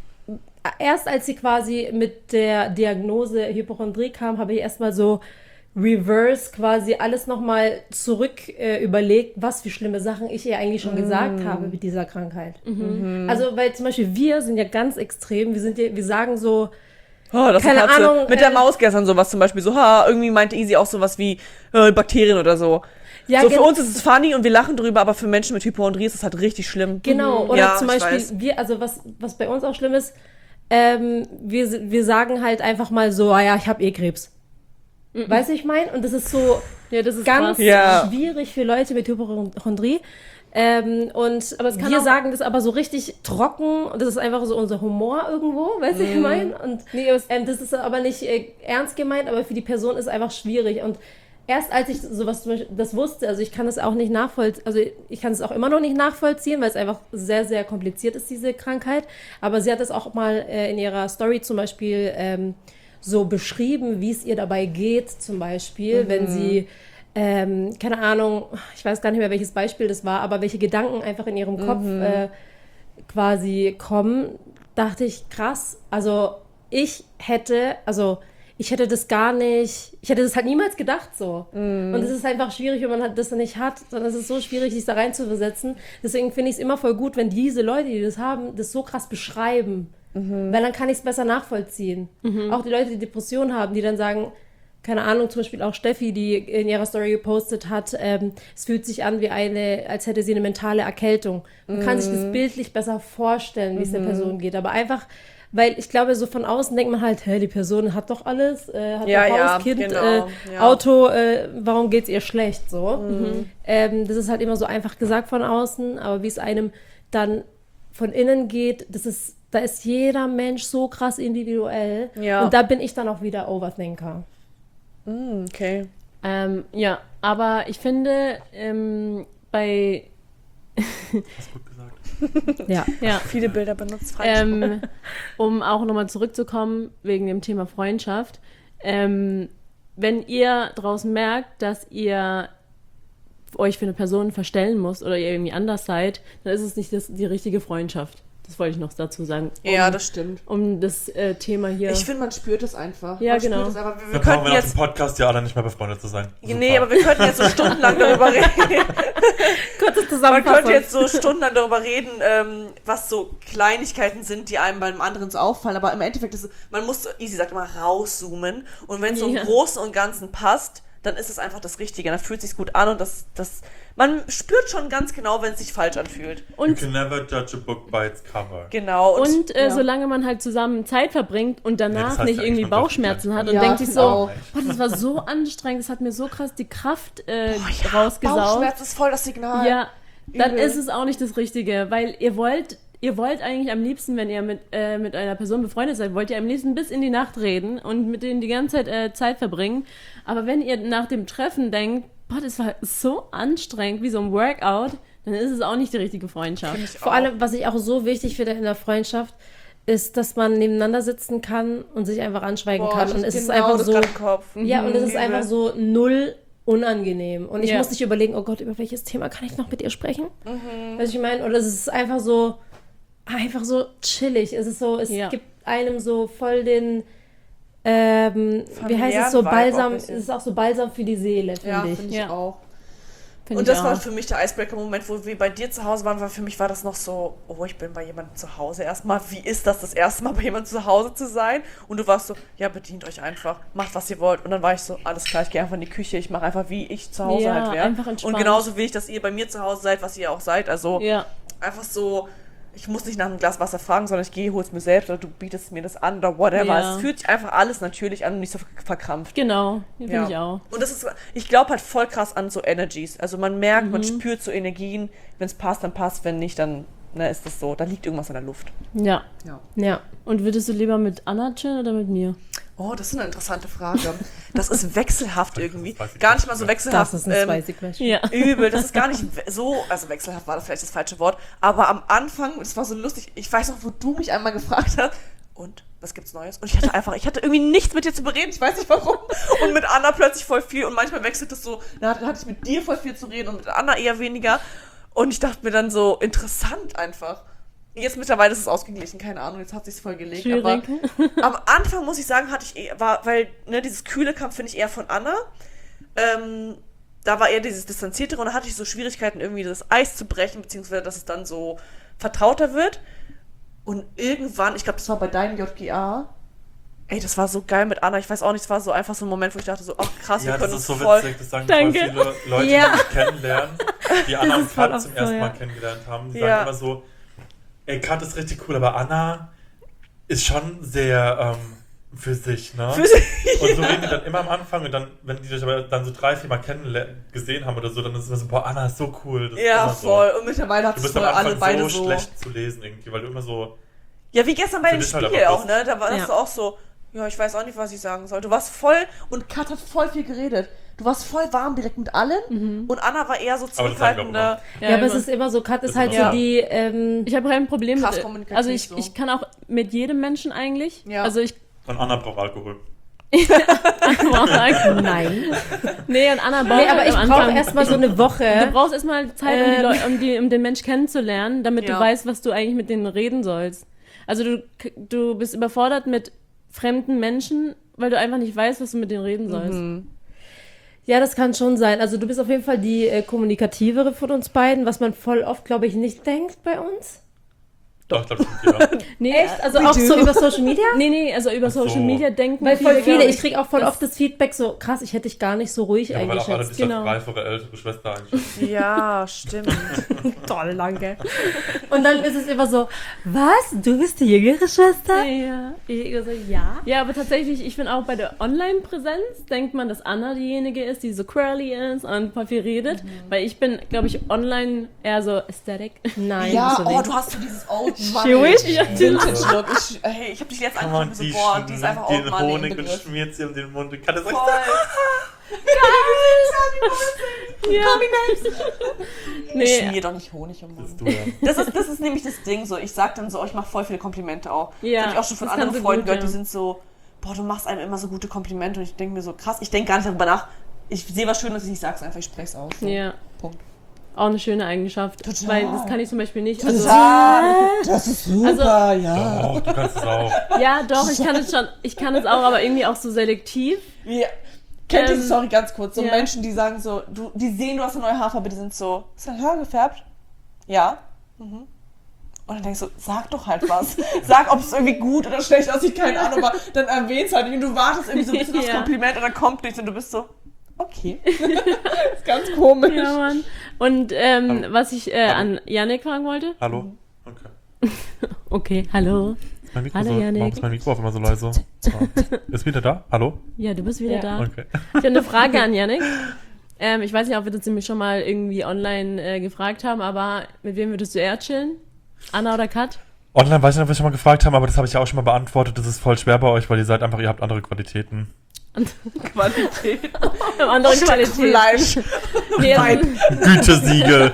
erst als sie quasi mit der Diagnose Hypochondrie kam, habe ich erstmal so reverse quasi alles nochmal zurück äh, überlegt, was für schlimme Sachen ich ihr eigentlich schon gesagt habe mit dieser Krankheit. Also, weil zum Beispiel wir sind ja ganz extrem, wir sind ja, wir sagen so, oh, das Keine hat sie Ahnung, mit der äh, Maus gestern sowas zum Beispiel, so, ha, irgendwie meinte Easy auch sowas wie äh, Bakterien oder so. ja, so, für gen- uns ist es funny und wir lachen drüber, aber für Menschen mit Hypochondrie ist es halt richtig schlimm. Genau, oder Ja, zum ich Beispiel, weiß. wir, also was, was bei uns auch schlimm ist, ähm, wir, wir sagen halt einfach mal so, ah ja, ich habe eh Krebs. Weißt du, ich meine? Und das ist so Ja, das ist ganz krass. Ja. schwierig für Leute mit Hypochondrie. Ähm, und Aber es kann wir auch- sagen das aber so richtig trocken und das ist einfach so unser Humor irgendwo, weißt du, ich meine? Und Nee, aber es- ähm, das ist aber nicht äh, ernst gemeint, aber für die Person ist einfach schwierig. Und erst als ich sowas zum Beispiel, das wusste, also ich kann es auch nicht nachvollziehen, also ich kann es auch immer noch nicht nachvollziehen, weil es einfach sehr, sehr kompliziert ist, diese Krankheit. Aber sie hat es auch mal äh, in ihrer Story zum Beispiel ähm, so beschrieben, wie es ihr dabei geht, zum Beispiel, wenn sie, ähm, keine Ahnung, ich weiß gar nicht mehr, welches Beispiel das war, aber welche Gedanken einfach in ihrem Kopf äh, quasi kommen, dachte ich, krass, also ich hätte, also ich hätte das gar nicht, ich hätte das halt niemals gedacht so. Und es ist einfach schwierig, wenn man halt das dann nicht hat, sondern es ist so schwierig, sich da rein zu versetzen. Deswegen finde ich es immer voll gut, wenn diese Leute, die das haben, das so krass beschreiben. Weil dann kann ich es besser nachvollziehen. Auch die Leute, die Depressionen haben, die dann sagen, keine Ahnung, zum Beispiel auch Steffi, die in ihrer Story gepostet hat, ähm, es fühlt sich an wie eine, als hätte sie eine mentale Erkältung. Man mm. kann sich das bildlich besser vorstellen, wie es mm. der Person geht, aber einfach, weil ich glaube, so von außen denkt man halt, hä, die Person hat doch alles, äh, hat ja, doch Haus, ja, Kind, genau. äh, ja. Auto, äh, warum geht's ihr schlecht, so. Mhm. Ähm, das ist halt immer so einfach gesagt von außen, aber wie es einem dann von innen geht, das ist, da ist jeder Mensch so krass individuell Ja. und da bin ich dann auch wieder Overthinker. Mm, okay. Ähm, ja, aber ich finde, ähm, bei Hast gut gesagt. Ja. ja, Viele Bilder benutzt, frei ähm, um auch nochmal zurückzukommen wegen dem Thema Freundschaft, ähm, wenn ihr draußen merkt, dass ihr euch für eine Person verstellen müsst oder ihr irgendwie anders seid, dann ist es nicht das, die richtige Freundschaft. Das wollte ich noch dazu sagen. Um, Ja, das stimmt. Um das äh, Thema hier... Ich finde, man spürt es einfach. Ja, man genau. Spürt es einfach. Wir, wir Dann brauchen könnten wir nach jetzt... dem Podcast ja alle nicht mehr befreundet zu sein. Nee, aber wir könnten jetzt so stundenlang darüber reden. Kurze Man Zusammenfassung. könnte jetzt so stundenlang darüber reden, ähm, was so Kleinigkeiten sind, die einem beim anderen so auffallen. Aber im Endeffekt ist es, man muss, so, Easy sagt immer, rauszoomen. Und wenn es so im Ja. Großen und Ganzen passt, dann ist es einfach das Richtige. Dann fühlt es sich gut an und das, das, man spürt schon ganz genau, wenn es sich falsch anfühlt. You und can never judge a book by its cover. Genau. Und äh, ja. solange man halt zusammen Zeit verbringt und Nee, danach das heißt nicht ja irgendwie eigentlich nur Bauchschmerzen hat und Ja, denkt sich so, auch. boah, das war so anstrengend, das hat mir so krass die Kraft äh, Oh ja, rausgesaugt. Bauchschmerz ist voll das Signal. Ja, dann Übel. ist es auch nicht das Richtige, weil ihr wollt, ihr wollt eigentlich am liebsten, wenn ihr mit, äh, mit einer Person befreundet seid, wollt ihr am liebsten bis in die Nacht reden und mit denen die ganze Zeit äh, Zeit verbringen. Aber wenn ihr nach dem Treffen denkt, boah, das war so anstrengend, wie so ein Workout, dann ist es auch nicht die richtige Freundschaft. Finde ich Vor auch. allem, was ich auch so wichtig finde in der Freundschaft, ist, dass man nebeneinander sitzen kann und sich einfach anschweigen Boah, kann. ich Und hab es ist genau einfach das so, grad im Kopf. ja, und es ist Übel. einfach so null unangenehm. Und ich Ja. muss nicht überlegen, oh Gott, über welches Thema kann ich noch mit ihr sprechen? Mhm. Weißt du, ich meine? Oder es ist einfach so, einfach so chillig. Es ist so, es Ja. gibt einem so voll den, ähm, wie heißt es Familiären so, Vibe auch Balsam, ein es bisschen. ist auch so Balsam für die Seele, finde Ja, ich. finde ich Ja. auch. Find Und ich das auch. war für mich der Icebreaker-Moment, wo wir bei dir zu Hause waren, weil für mich war das noch so, oh, ich bin bei jemandem zu Hause erstmal. Wie ist das, das erste Mal bei jemandem zu Hause zu sein? Und du warst so, ja, bedient euch einfach, macht, was ihr wollt. Und dann war ich so, alles klar, ich gehe einfach in die Küche, ich mache einfach, wie ich zu Hause Ja, halt wäre. einfach entspannt. Und genauso will ich, dass ihr bei mir zu Hause seid, was ihr auch seid. Also Ja, einfach so, ich muss nicht nach einem Glas Wasser fragen, sondern ich gehe, hol's mir selbst oder du bietest mir das an oder whatever. Ja. Es fühlt sich einfach alles natürlich an und nicht so verkrampft. genau, finde Ja. ich auch. Und das ist, ich glaube halt voll krass an so Energies. Also man merkt, Mhm. man spürt so Energien. Wenn es passt, dann passt. Wenn nicht, dann ne, ist das so. Da liegt irgendwas in der Luft. Ja. Ja. Ja. Und würdest du lieber mit Anna chillen oder mit mir? Oh, das ist eine interessante Frage. Das ist wechselhaft irgendwie. Das weiß ich Gar nicht. nicht mal so Das wechselhaft. Das ist ein ähm, spicy question. Ja. Übel, das ist gar nicht we- so, also wechselhaft war das vielleicht das falsche Wort, aber am Anfang, das war so lustig, ich weiß noch, wo du mich einmal gefragt hast, und, was gibt's Neues? Und ich hatte einfach, ich hatte irgendwie nichts mit dir zu bereden, ich weiß nicht warum, und mit Anna plötzlich voll viel und manchmal wechselt es so, da hatte ich mit dir voll viel zu reden und mit Anna eher weniger und ich dachte mir dann so, interessant einfach. Jetzt mittlerweile ist es ausgeglichen, keine Ahnung, jetzt hat sich's voll gelegt, aber Schwierig. am Anfang muss ich sagen, hatte ich eher, war, weil, ne, dieses Kühle kam, finde ich, eher von Anna. Ähm, da war eher dieses Distanziertere und da hatte ich so Schwierigkeiten, irgendwie das Eis zu brechen, beziehungsweise, dass es dann so vertrauter wird. Und irgendwann, ich glaube, das war bei deinem J G A, ey, das war so geil mit Anna, ich weiß auch nicht, es war so einfach so ein Moment, wo ich dachte so, ach krass, wir Ja, können das ist uns so voll... witzig, das sagen Danke. voll viele Leute, Ja. die mich kennenlernen, die Anna Das und ist voll Kat oft zum so, ersten Mal ja. kennengelernt haben. Die Ja. sagen immer so, ey, Kat ist richtig cool, aber Anna ist schon sehr ähm, für sich, ne? Für sich, Und so reden die dann immer am Anfang und dann, wenn die dich aber dann so drei, vier Mal kennenle- gesehen haben oder so, dann ist es immer so, boah, Anna ist so cool. Das ist Ja, immer so. voll. Und mittlerweile hat Du es bist am voll alle Anfang beide so, so... schlecht zu lesen irgendwie, weil du immer so, Ja, wie gestern bei Für dem dich halt Spiel aber auch, ne? Da war das Ja. so auch so, ja, ich weiß auch nicht, was ich sagen soll. Du warst voll, und Kat hat voll viel geredet. Du warst voll warm direkt mit allen und Anna war eher so Aber das sagen wir auch zurückhaltender. Ja, aber es immer. ist immer so, Kat ist Ist halt immer so so. die, ähm, Ich habe kein Problem Krass mit. kommunikativ Also ich, so. ich kann auch mit jedem Menschen eigentlich. Ja. Also ich. und Anna braucht Alkohol. nein. Nee, und Anna braucht Nee, aber halt ich am brauche Anfang- erstmal so eine Du Woche. brauchst erstmal Zeit, um, die Ähm. Leu um, die, um den Mensch kennenzulernen, damit Ja. du weißt, was du eigentlich mit denen reden sollst. Also du, du bist überfordert mit fremden Menschen, weil du einfach nicht weißt, was du mit denen reden sollst. Ja, das kann schon sein. Also du bist auf jeden Fall die äh, kommunikativere von uns beiden, was man voll oft, glaube ich, nicht denkt bei uns. Doch, ich glaube, das sind Nee, Echt? Also We auch do. so über Social Media? Nee, nee, also über so. Social Media denken Weil voll viele, glaub ich kriege auch voll das- oft das Feedback so, krass, ich hätte dich gar nicht so ruhig ja, weil auch alle eingeschätzt. dich genau. als reifere, ältere Schwester einschätzen. Ja, stimmt. Toll, danke. Und dann ist es immer so, was? Du bist die jüngere Schwester? Ja. Ich so, ja. Ja, aber tatsächlich, ich finde auch bei der Online-Präsenz denkt man, dass Anna diejenige ist, die so quirly ist und voll viel redet. Mhm. Weil ich bin, glaube ich, online eher so aesthetic. Nein, Ja, bist du oh, nicht. du hast so dieses Old Jewish? Ja, Vintage-Look. Ich, hey, ich hab dich jetzt Kann angeschaut man und so, die boah, die ist einfach den Old Money im Honig und Begriff. schmiert sie um den Mund und kann das Voll. Ja. Ich Nee, schmier doch nicht Honig um den bist Mund. du ja. Das ist, das ist nämlich das Ding so. Ich sag dann so, oh, ich mache voll viele Komplimente auch. Ja, das hab ich auch schon von das anderen kannst du Freunden gut, gehört, ja. die sind so, boah, du machst einem immer so gute Komplimente und ich denke mir so, krass, ich denke gar nicht darüber nach. Ich sehe was Schönes, ich sag's einfach, ich spreche es aus. So. ja. Punkt. Auch eine schöne Eigenschaft. Total. Weil das kann ich zum Beispiel nicht. Also, Das ist super, ja. Doch, du kannst es auch. ja, doch, ich kann es schon. Ich kann es auch, aber irgendwie auch so selektiv. Ja. Kennt ihr Ähm, die Story ganz kurz? So ja. Menschen, die sagen so, du, die sehen, du hast eine neue Haarfarbe, die sind so, ist dein Haar gefärbt? Ja. Mhm. Und dann denkst du, sag doch halt was. Sag, ob es irgendwie gut oder schlecht aussieht, keine Ahnung, aber dann erwähnst halt, und du wartest irgendwie so ein bisschen aufs Ja. Kompliment und dann kommt nichts und du bist so, okay. ist ganz komisch. Ja, Mann. Und ähm, Hallo. was ich äh, Hallo. an Yannick fragen wollte. Hallo? Okay. Okay, hallo. Ist mein Mikro Hallo, so, Yannick. warum ist mein Mikro auf immer so leise? Ah. Ist wieder da? Hallo? Ja, du bist wieder Ja. da. Okay. Ich habe eine Frage an Yannick. Ähm, ich weiß nicht, ob wir das nämlich schon mal irgendwie online äh, gefragt haben, aber mit wem würdest du eher chillen? Anna oder Kat? Online weiß ich nicht, ob wir schon mal gefragt haben, aber das habe ich ja auch schon mal beantwortet. Das ist voll schwer bei euch, weil ihr seid einfach, ihr habt andere Qualitäten. Qualität. Andere Stück Qualität. Fleisch. Nee, also, Wein. Gütesiegel.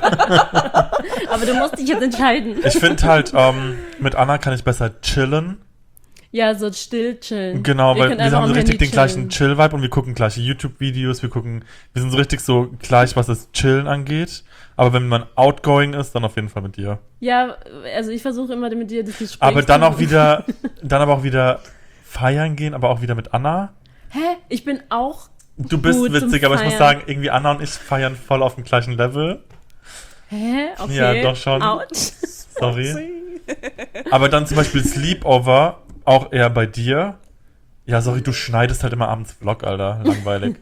aber du musst dich jetzt entscheiden. Ich finde halt, ähm, mit Anna kann ich besser chillen. Ja, so still chillen. Genau, Ihr weil könnt wir einfach haben so am richtig Handy den gleichen chillen. Chill-Vibe und wir gucken gleiche YouTube-Videos, wir gucken, wir sind so richtig so gleich, was das Chillen angeht. Aber wenn man outgoing ist, dann auf jeden Fall mit dir. Ja, also ich versuche immer mit dir das Gespräch Aber dann zu- auch wieder, dann aber auch wieder feiern gehen, aber auch wieder mit Anna. Hä? Ich bin auch. Du bist Gut zum witzig, aber ich muss Feiern. sagen, irgendwie Anna und ich feiern voll auf dem gleichen Level. Hä? Okay. Ja, doch schon. Ouch. Sorry. Aber dann zum Beispiel Sleepover, auch eher bei dir. Ja, sorry, du schneidest halt immer abends Vlog, Alter. Langweilig.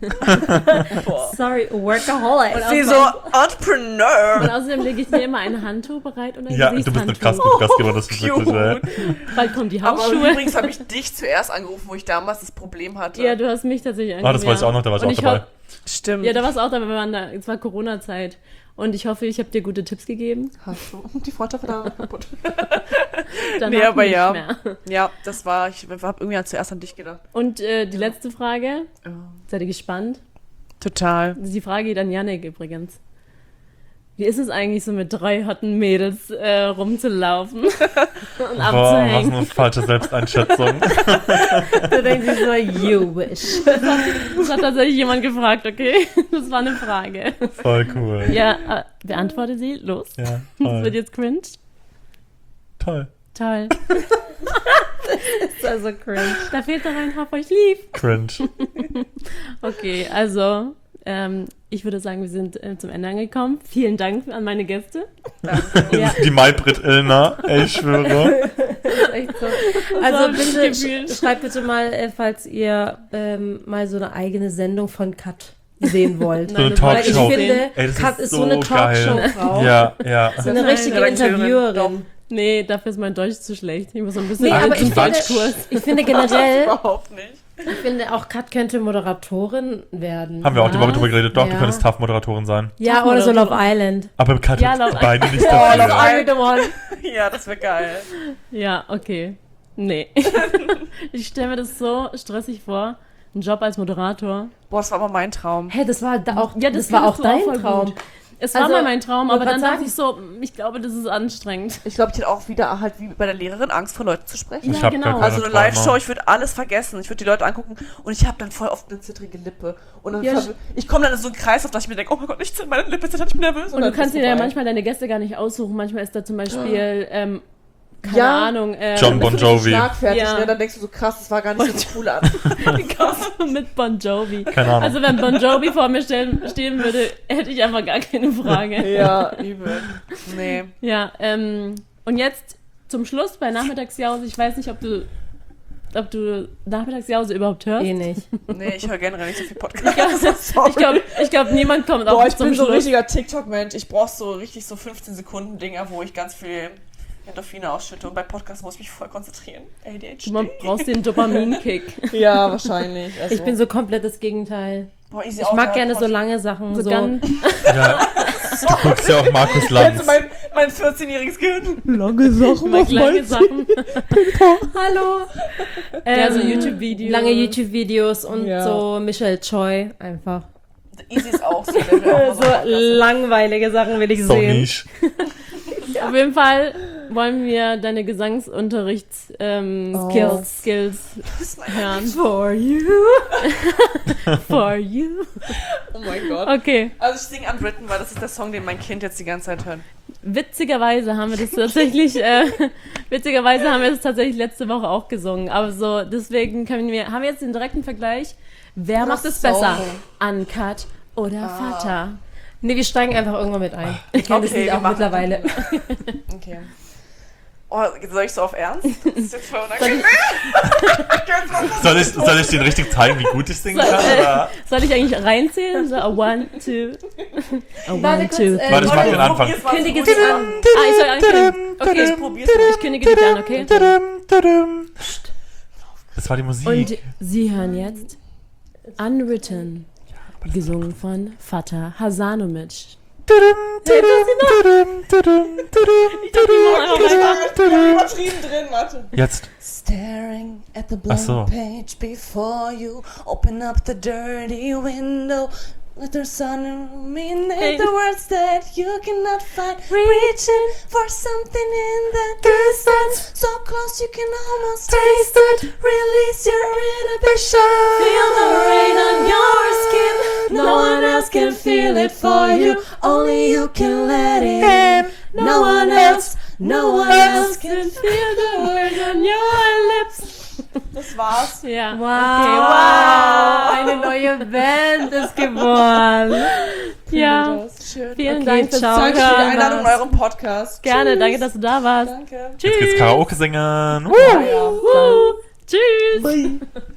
Sorry, workaholic. Und Sie so, Und Entrepreneur. außerdem lege ich mir immer ein Handtuch bereit und ein Ja, du bist eine krass Gesichtshandtuch. gute Gastgeber, das ist wirklich, ey. Bald kommen die Aber Hausschuhe. übrigens habe ich dich zuerst angerufen, wo ich damals das Problem hatte. Ja, du hast mich tatsächlich Ah, das angerufen, weiß ich auch noch, da war ich Und auch dabei. hoff- Stimmt. Ja, da warst du auch dabei, wir waren da, es war Corona-Zeit. Und ich hoffe, ich habe dir gute Tipps gegeben. Hast du. Die Freundschaft war kaputt. Danach Nee, aber nicht ja. mehr. Ja, das war, ich habe irgendwie zuerst an dich gedacht. Und äh, die letzte Frage, seid ihr gespannt? Total. Die Frage geht an Yannick übrigens. Wie ist es eigentlich so mit drei hotten Mädels äh, rumzulaufen und Boah, was abzuhängen? eine falsche Selbsteinschätzung. Du denkst dir so, you wish. Das hat tatsächlich jemand gefragt, okay? Das war eine Frage. Voll cool. Ja, äh, beantworte sie. Los. Ja, Das wird toll. jetzt cringe. Toll. Toll. Das ist also cringe. Da fehlt doch ein Hab euch lieb. Cringe. Okay, also ähm, ich würde sagen, wir sind äh, zum Ende angekommen. Vielen Dank an meine Gäste. Ja. Die Maybrit Illner, ey, ich schwöre. Das ist echt so. war Also wirklich bitte, gefühlt. sch schreibt bitte mal, äh, falls ihr ähm, mal so eine eigene Sendung von Kat sehen wollt. So eine das wollte Weil ich Talkshow. finde, Ey, das Kat ist ist so so eine geil. Talkshow-Frau. Ja, ja. So eine Nein, richtige Redakteurin. Interviewerin. Nee, dafür ist mein Deutsch zu schlecht. Ich muss so ein bisschen Nee, aber Alter, ich Quatsch. finde, ich finde generell, Überhaupt nicht. ich finde auch Kat könnte Moderatorin werden. Haben wir auch die Woche Was? drüber geredet. Doch, du Ja. könntest Tough-Moderatorin sein. Ja, oder so Love Island. Aber Kat Ja, hat Love- beide nicht Oh, dafür. Love Island. the one. Ja, das wäre geil. Ja, okay. Nee. Ich stelle mir das so stressig vor. Ein Job als Moderator. Boah, das war aber mein Traum. Hey, das war da auch, Ja, das, das war könntest auch du auch dein voll Traum. gut. Es war Also, mal mein Traum, wollte aber dann grad dachte ich so, ich glaube, das ist anstrengend. Ich glaube, ich hätte auch wieder halt wie bei der Lehrerin Angst vor Leuten zu sprechen. Ich Ja, hab genau. gar keine Also eine Träume. Live-Show, ich würde alles vergessen. Ich würde die Leute angucken und ich habe dann voll oft eine zittrige Lippe. Und dann Ja, ver- ich komme dann in so einen Kreis, auf dass ich mir denke, oh mein Gott, nicht meine Lippe zittert, ich bin nervös. Und du dann kannst ist dir ja vorbei. manchmal deine Gäste gar nicht aussuchen. Manchmal ist da zum Beispiel, ähm, keine Ja. Ahnung, äh, John Bon Bist du richtig Jovi. schlagfertig, Ja. ne? Dann denkst du so, krass, das war gar nicht so cool an. mit Bon Jovi. Keine Ahnung. Also wenn Bon Jovi vor mir stehen, stehen würde, hätte ich einfach gar keine Frage. Ja, übel. Nee. Ja, ähm, und jetzt zum Schluss bei Nachmittagsjause, ich weiß nicht, ob du, ob du Nachmittagsjause überhaupt hörst. Eh nicht. Nee, ich höre generell nicht so viel Podcasts. Ich glaube, ich glaub, niemand kommt Boah, auch ich zum bin so ein Schluss. richtiger TikTok-Mensch. Ich brauche so richtig so fünfzehn Sekunden Dinger, wo ich ganz viel Endorphine ausschütte. Und bei Podcasts muss ich mich voll konzentrieren. A D H D. Man brauchst den Dopaminkick. Ja, wahrscheinlich. Also, Ich bin so komplett das Gegenteil. boah, easy Ich mag gerne so lange Sachen. So So, ganz, Ja, du guckst ja auch Markus Lanz. Jetzt mein, mein vierzehn-jähriges Gehirn. Lange Sachen, mal kleine Sachen. Hallo. Ja, so Ähm, YouTube-Videos. Lange YouTube-Videos und Ja. so Michelle Choi einfach. Easy ist auch so. Der will auch So mal so langweilige Sachen will ich So sehen. niche. Auf jeden Fall wollen wir deine Gesangsunterrichts ähm, Oh. Skills, Skills hören. For you. For you. Oh mein Gott. Okay. Also ich singe Unwritten, weil das ist der Song, den mein Kind jetzt die ganze Zeit hört. Witzigerweise haben wir das tatsächlich, äh, witzigerweise haben wir das tatsächlich letzte Woche auch gesungen. Aber so, deswegen können wir, haben wir jetzt den direkten Vergleich. Wer macht es so. besser? Uncut oder Vater? Nee, wir steigen einfach irgendwann mit ein. Ich kenne das Okay, Lied wir auch machen- mittlerweile. Okay. Oh, soll ich so auf Ernst? Das ist jetzt voll unangenehm. Soll ich, soll ich dir richtig zeigen, wie gut ich singen Soll, kann? äh, Oder? soll ich eigentlich reinzählen? So, a one, two. A one, Warte kurz, two, äh, three. Warte, ich mach den Anfang. Probier's mal Kündige so sie gut an. Ah, ich soll ankündigen. Okay, Ich probier's mal. ich kündige dich an, okay? Das war die Musik. Und Sie hören jetzt Unwritten, gesungen von Fatah Hasanovic. Übertrieben drin, warte. Jetzt. Staring at the Ach so. blank page before you, open up the dirty window. Let the sun illuminate the words that you cannot find. Reaching for something in the distance, so close you can almost taste it. Release your inhibition. Feel the rain on your skin. No one else can feel it for you. Only you can let it in. No one else, no one else can feel the words on your lips. Das war's. Ja. Wow, eine neue Band ist geboren. Ja. Schön. Vielen Okay, Dank fürs ciao. Danke für die Zuhören. Einladung in eurem Podcast. Gerne, danke, dass du da warst. Danke. Tschüss. Jetzt geht's Karaoke singen. Ja. Woo. Tschüss.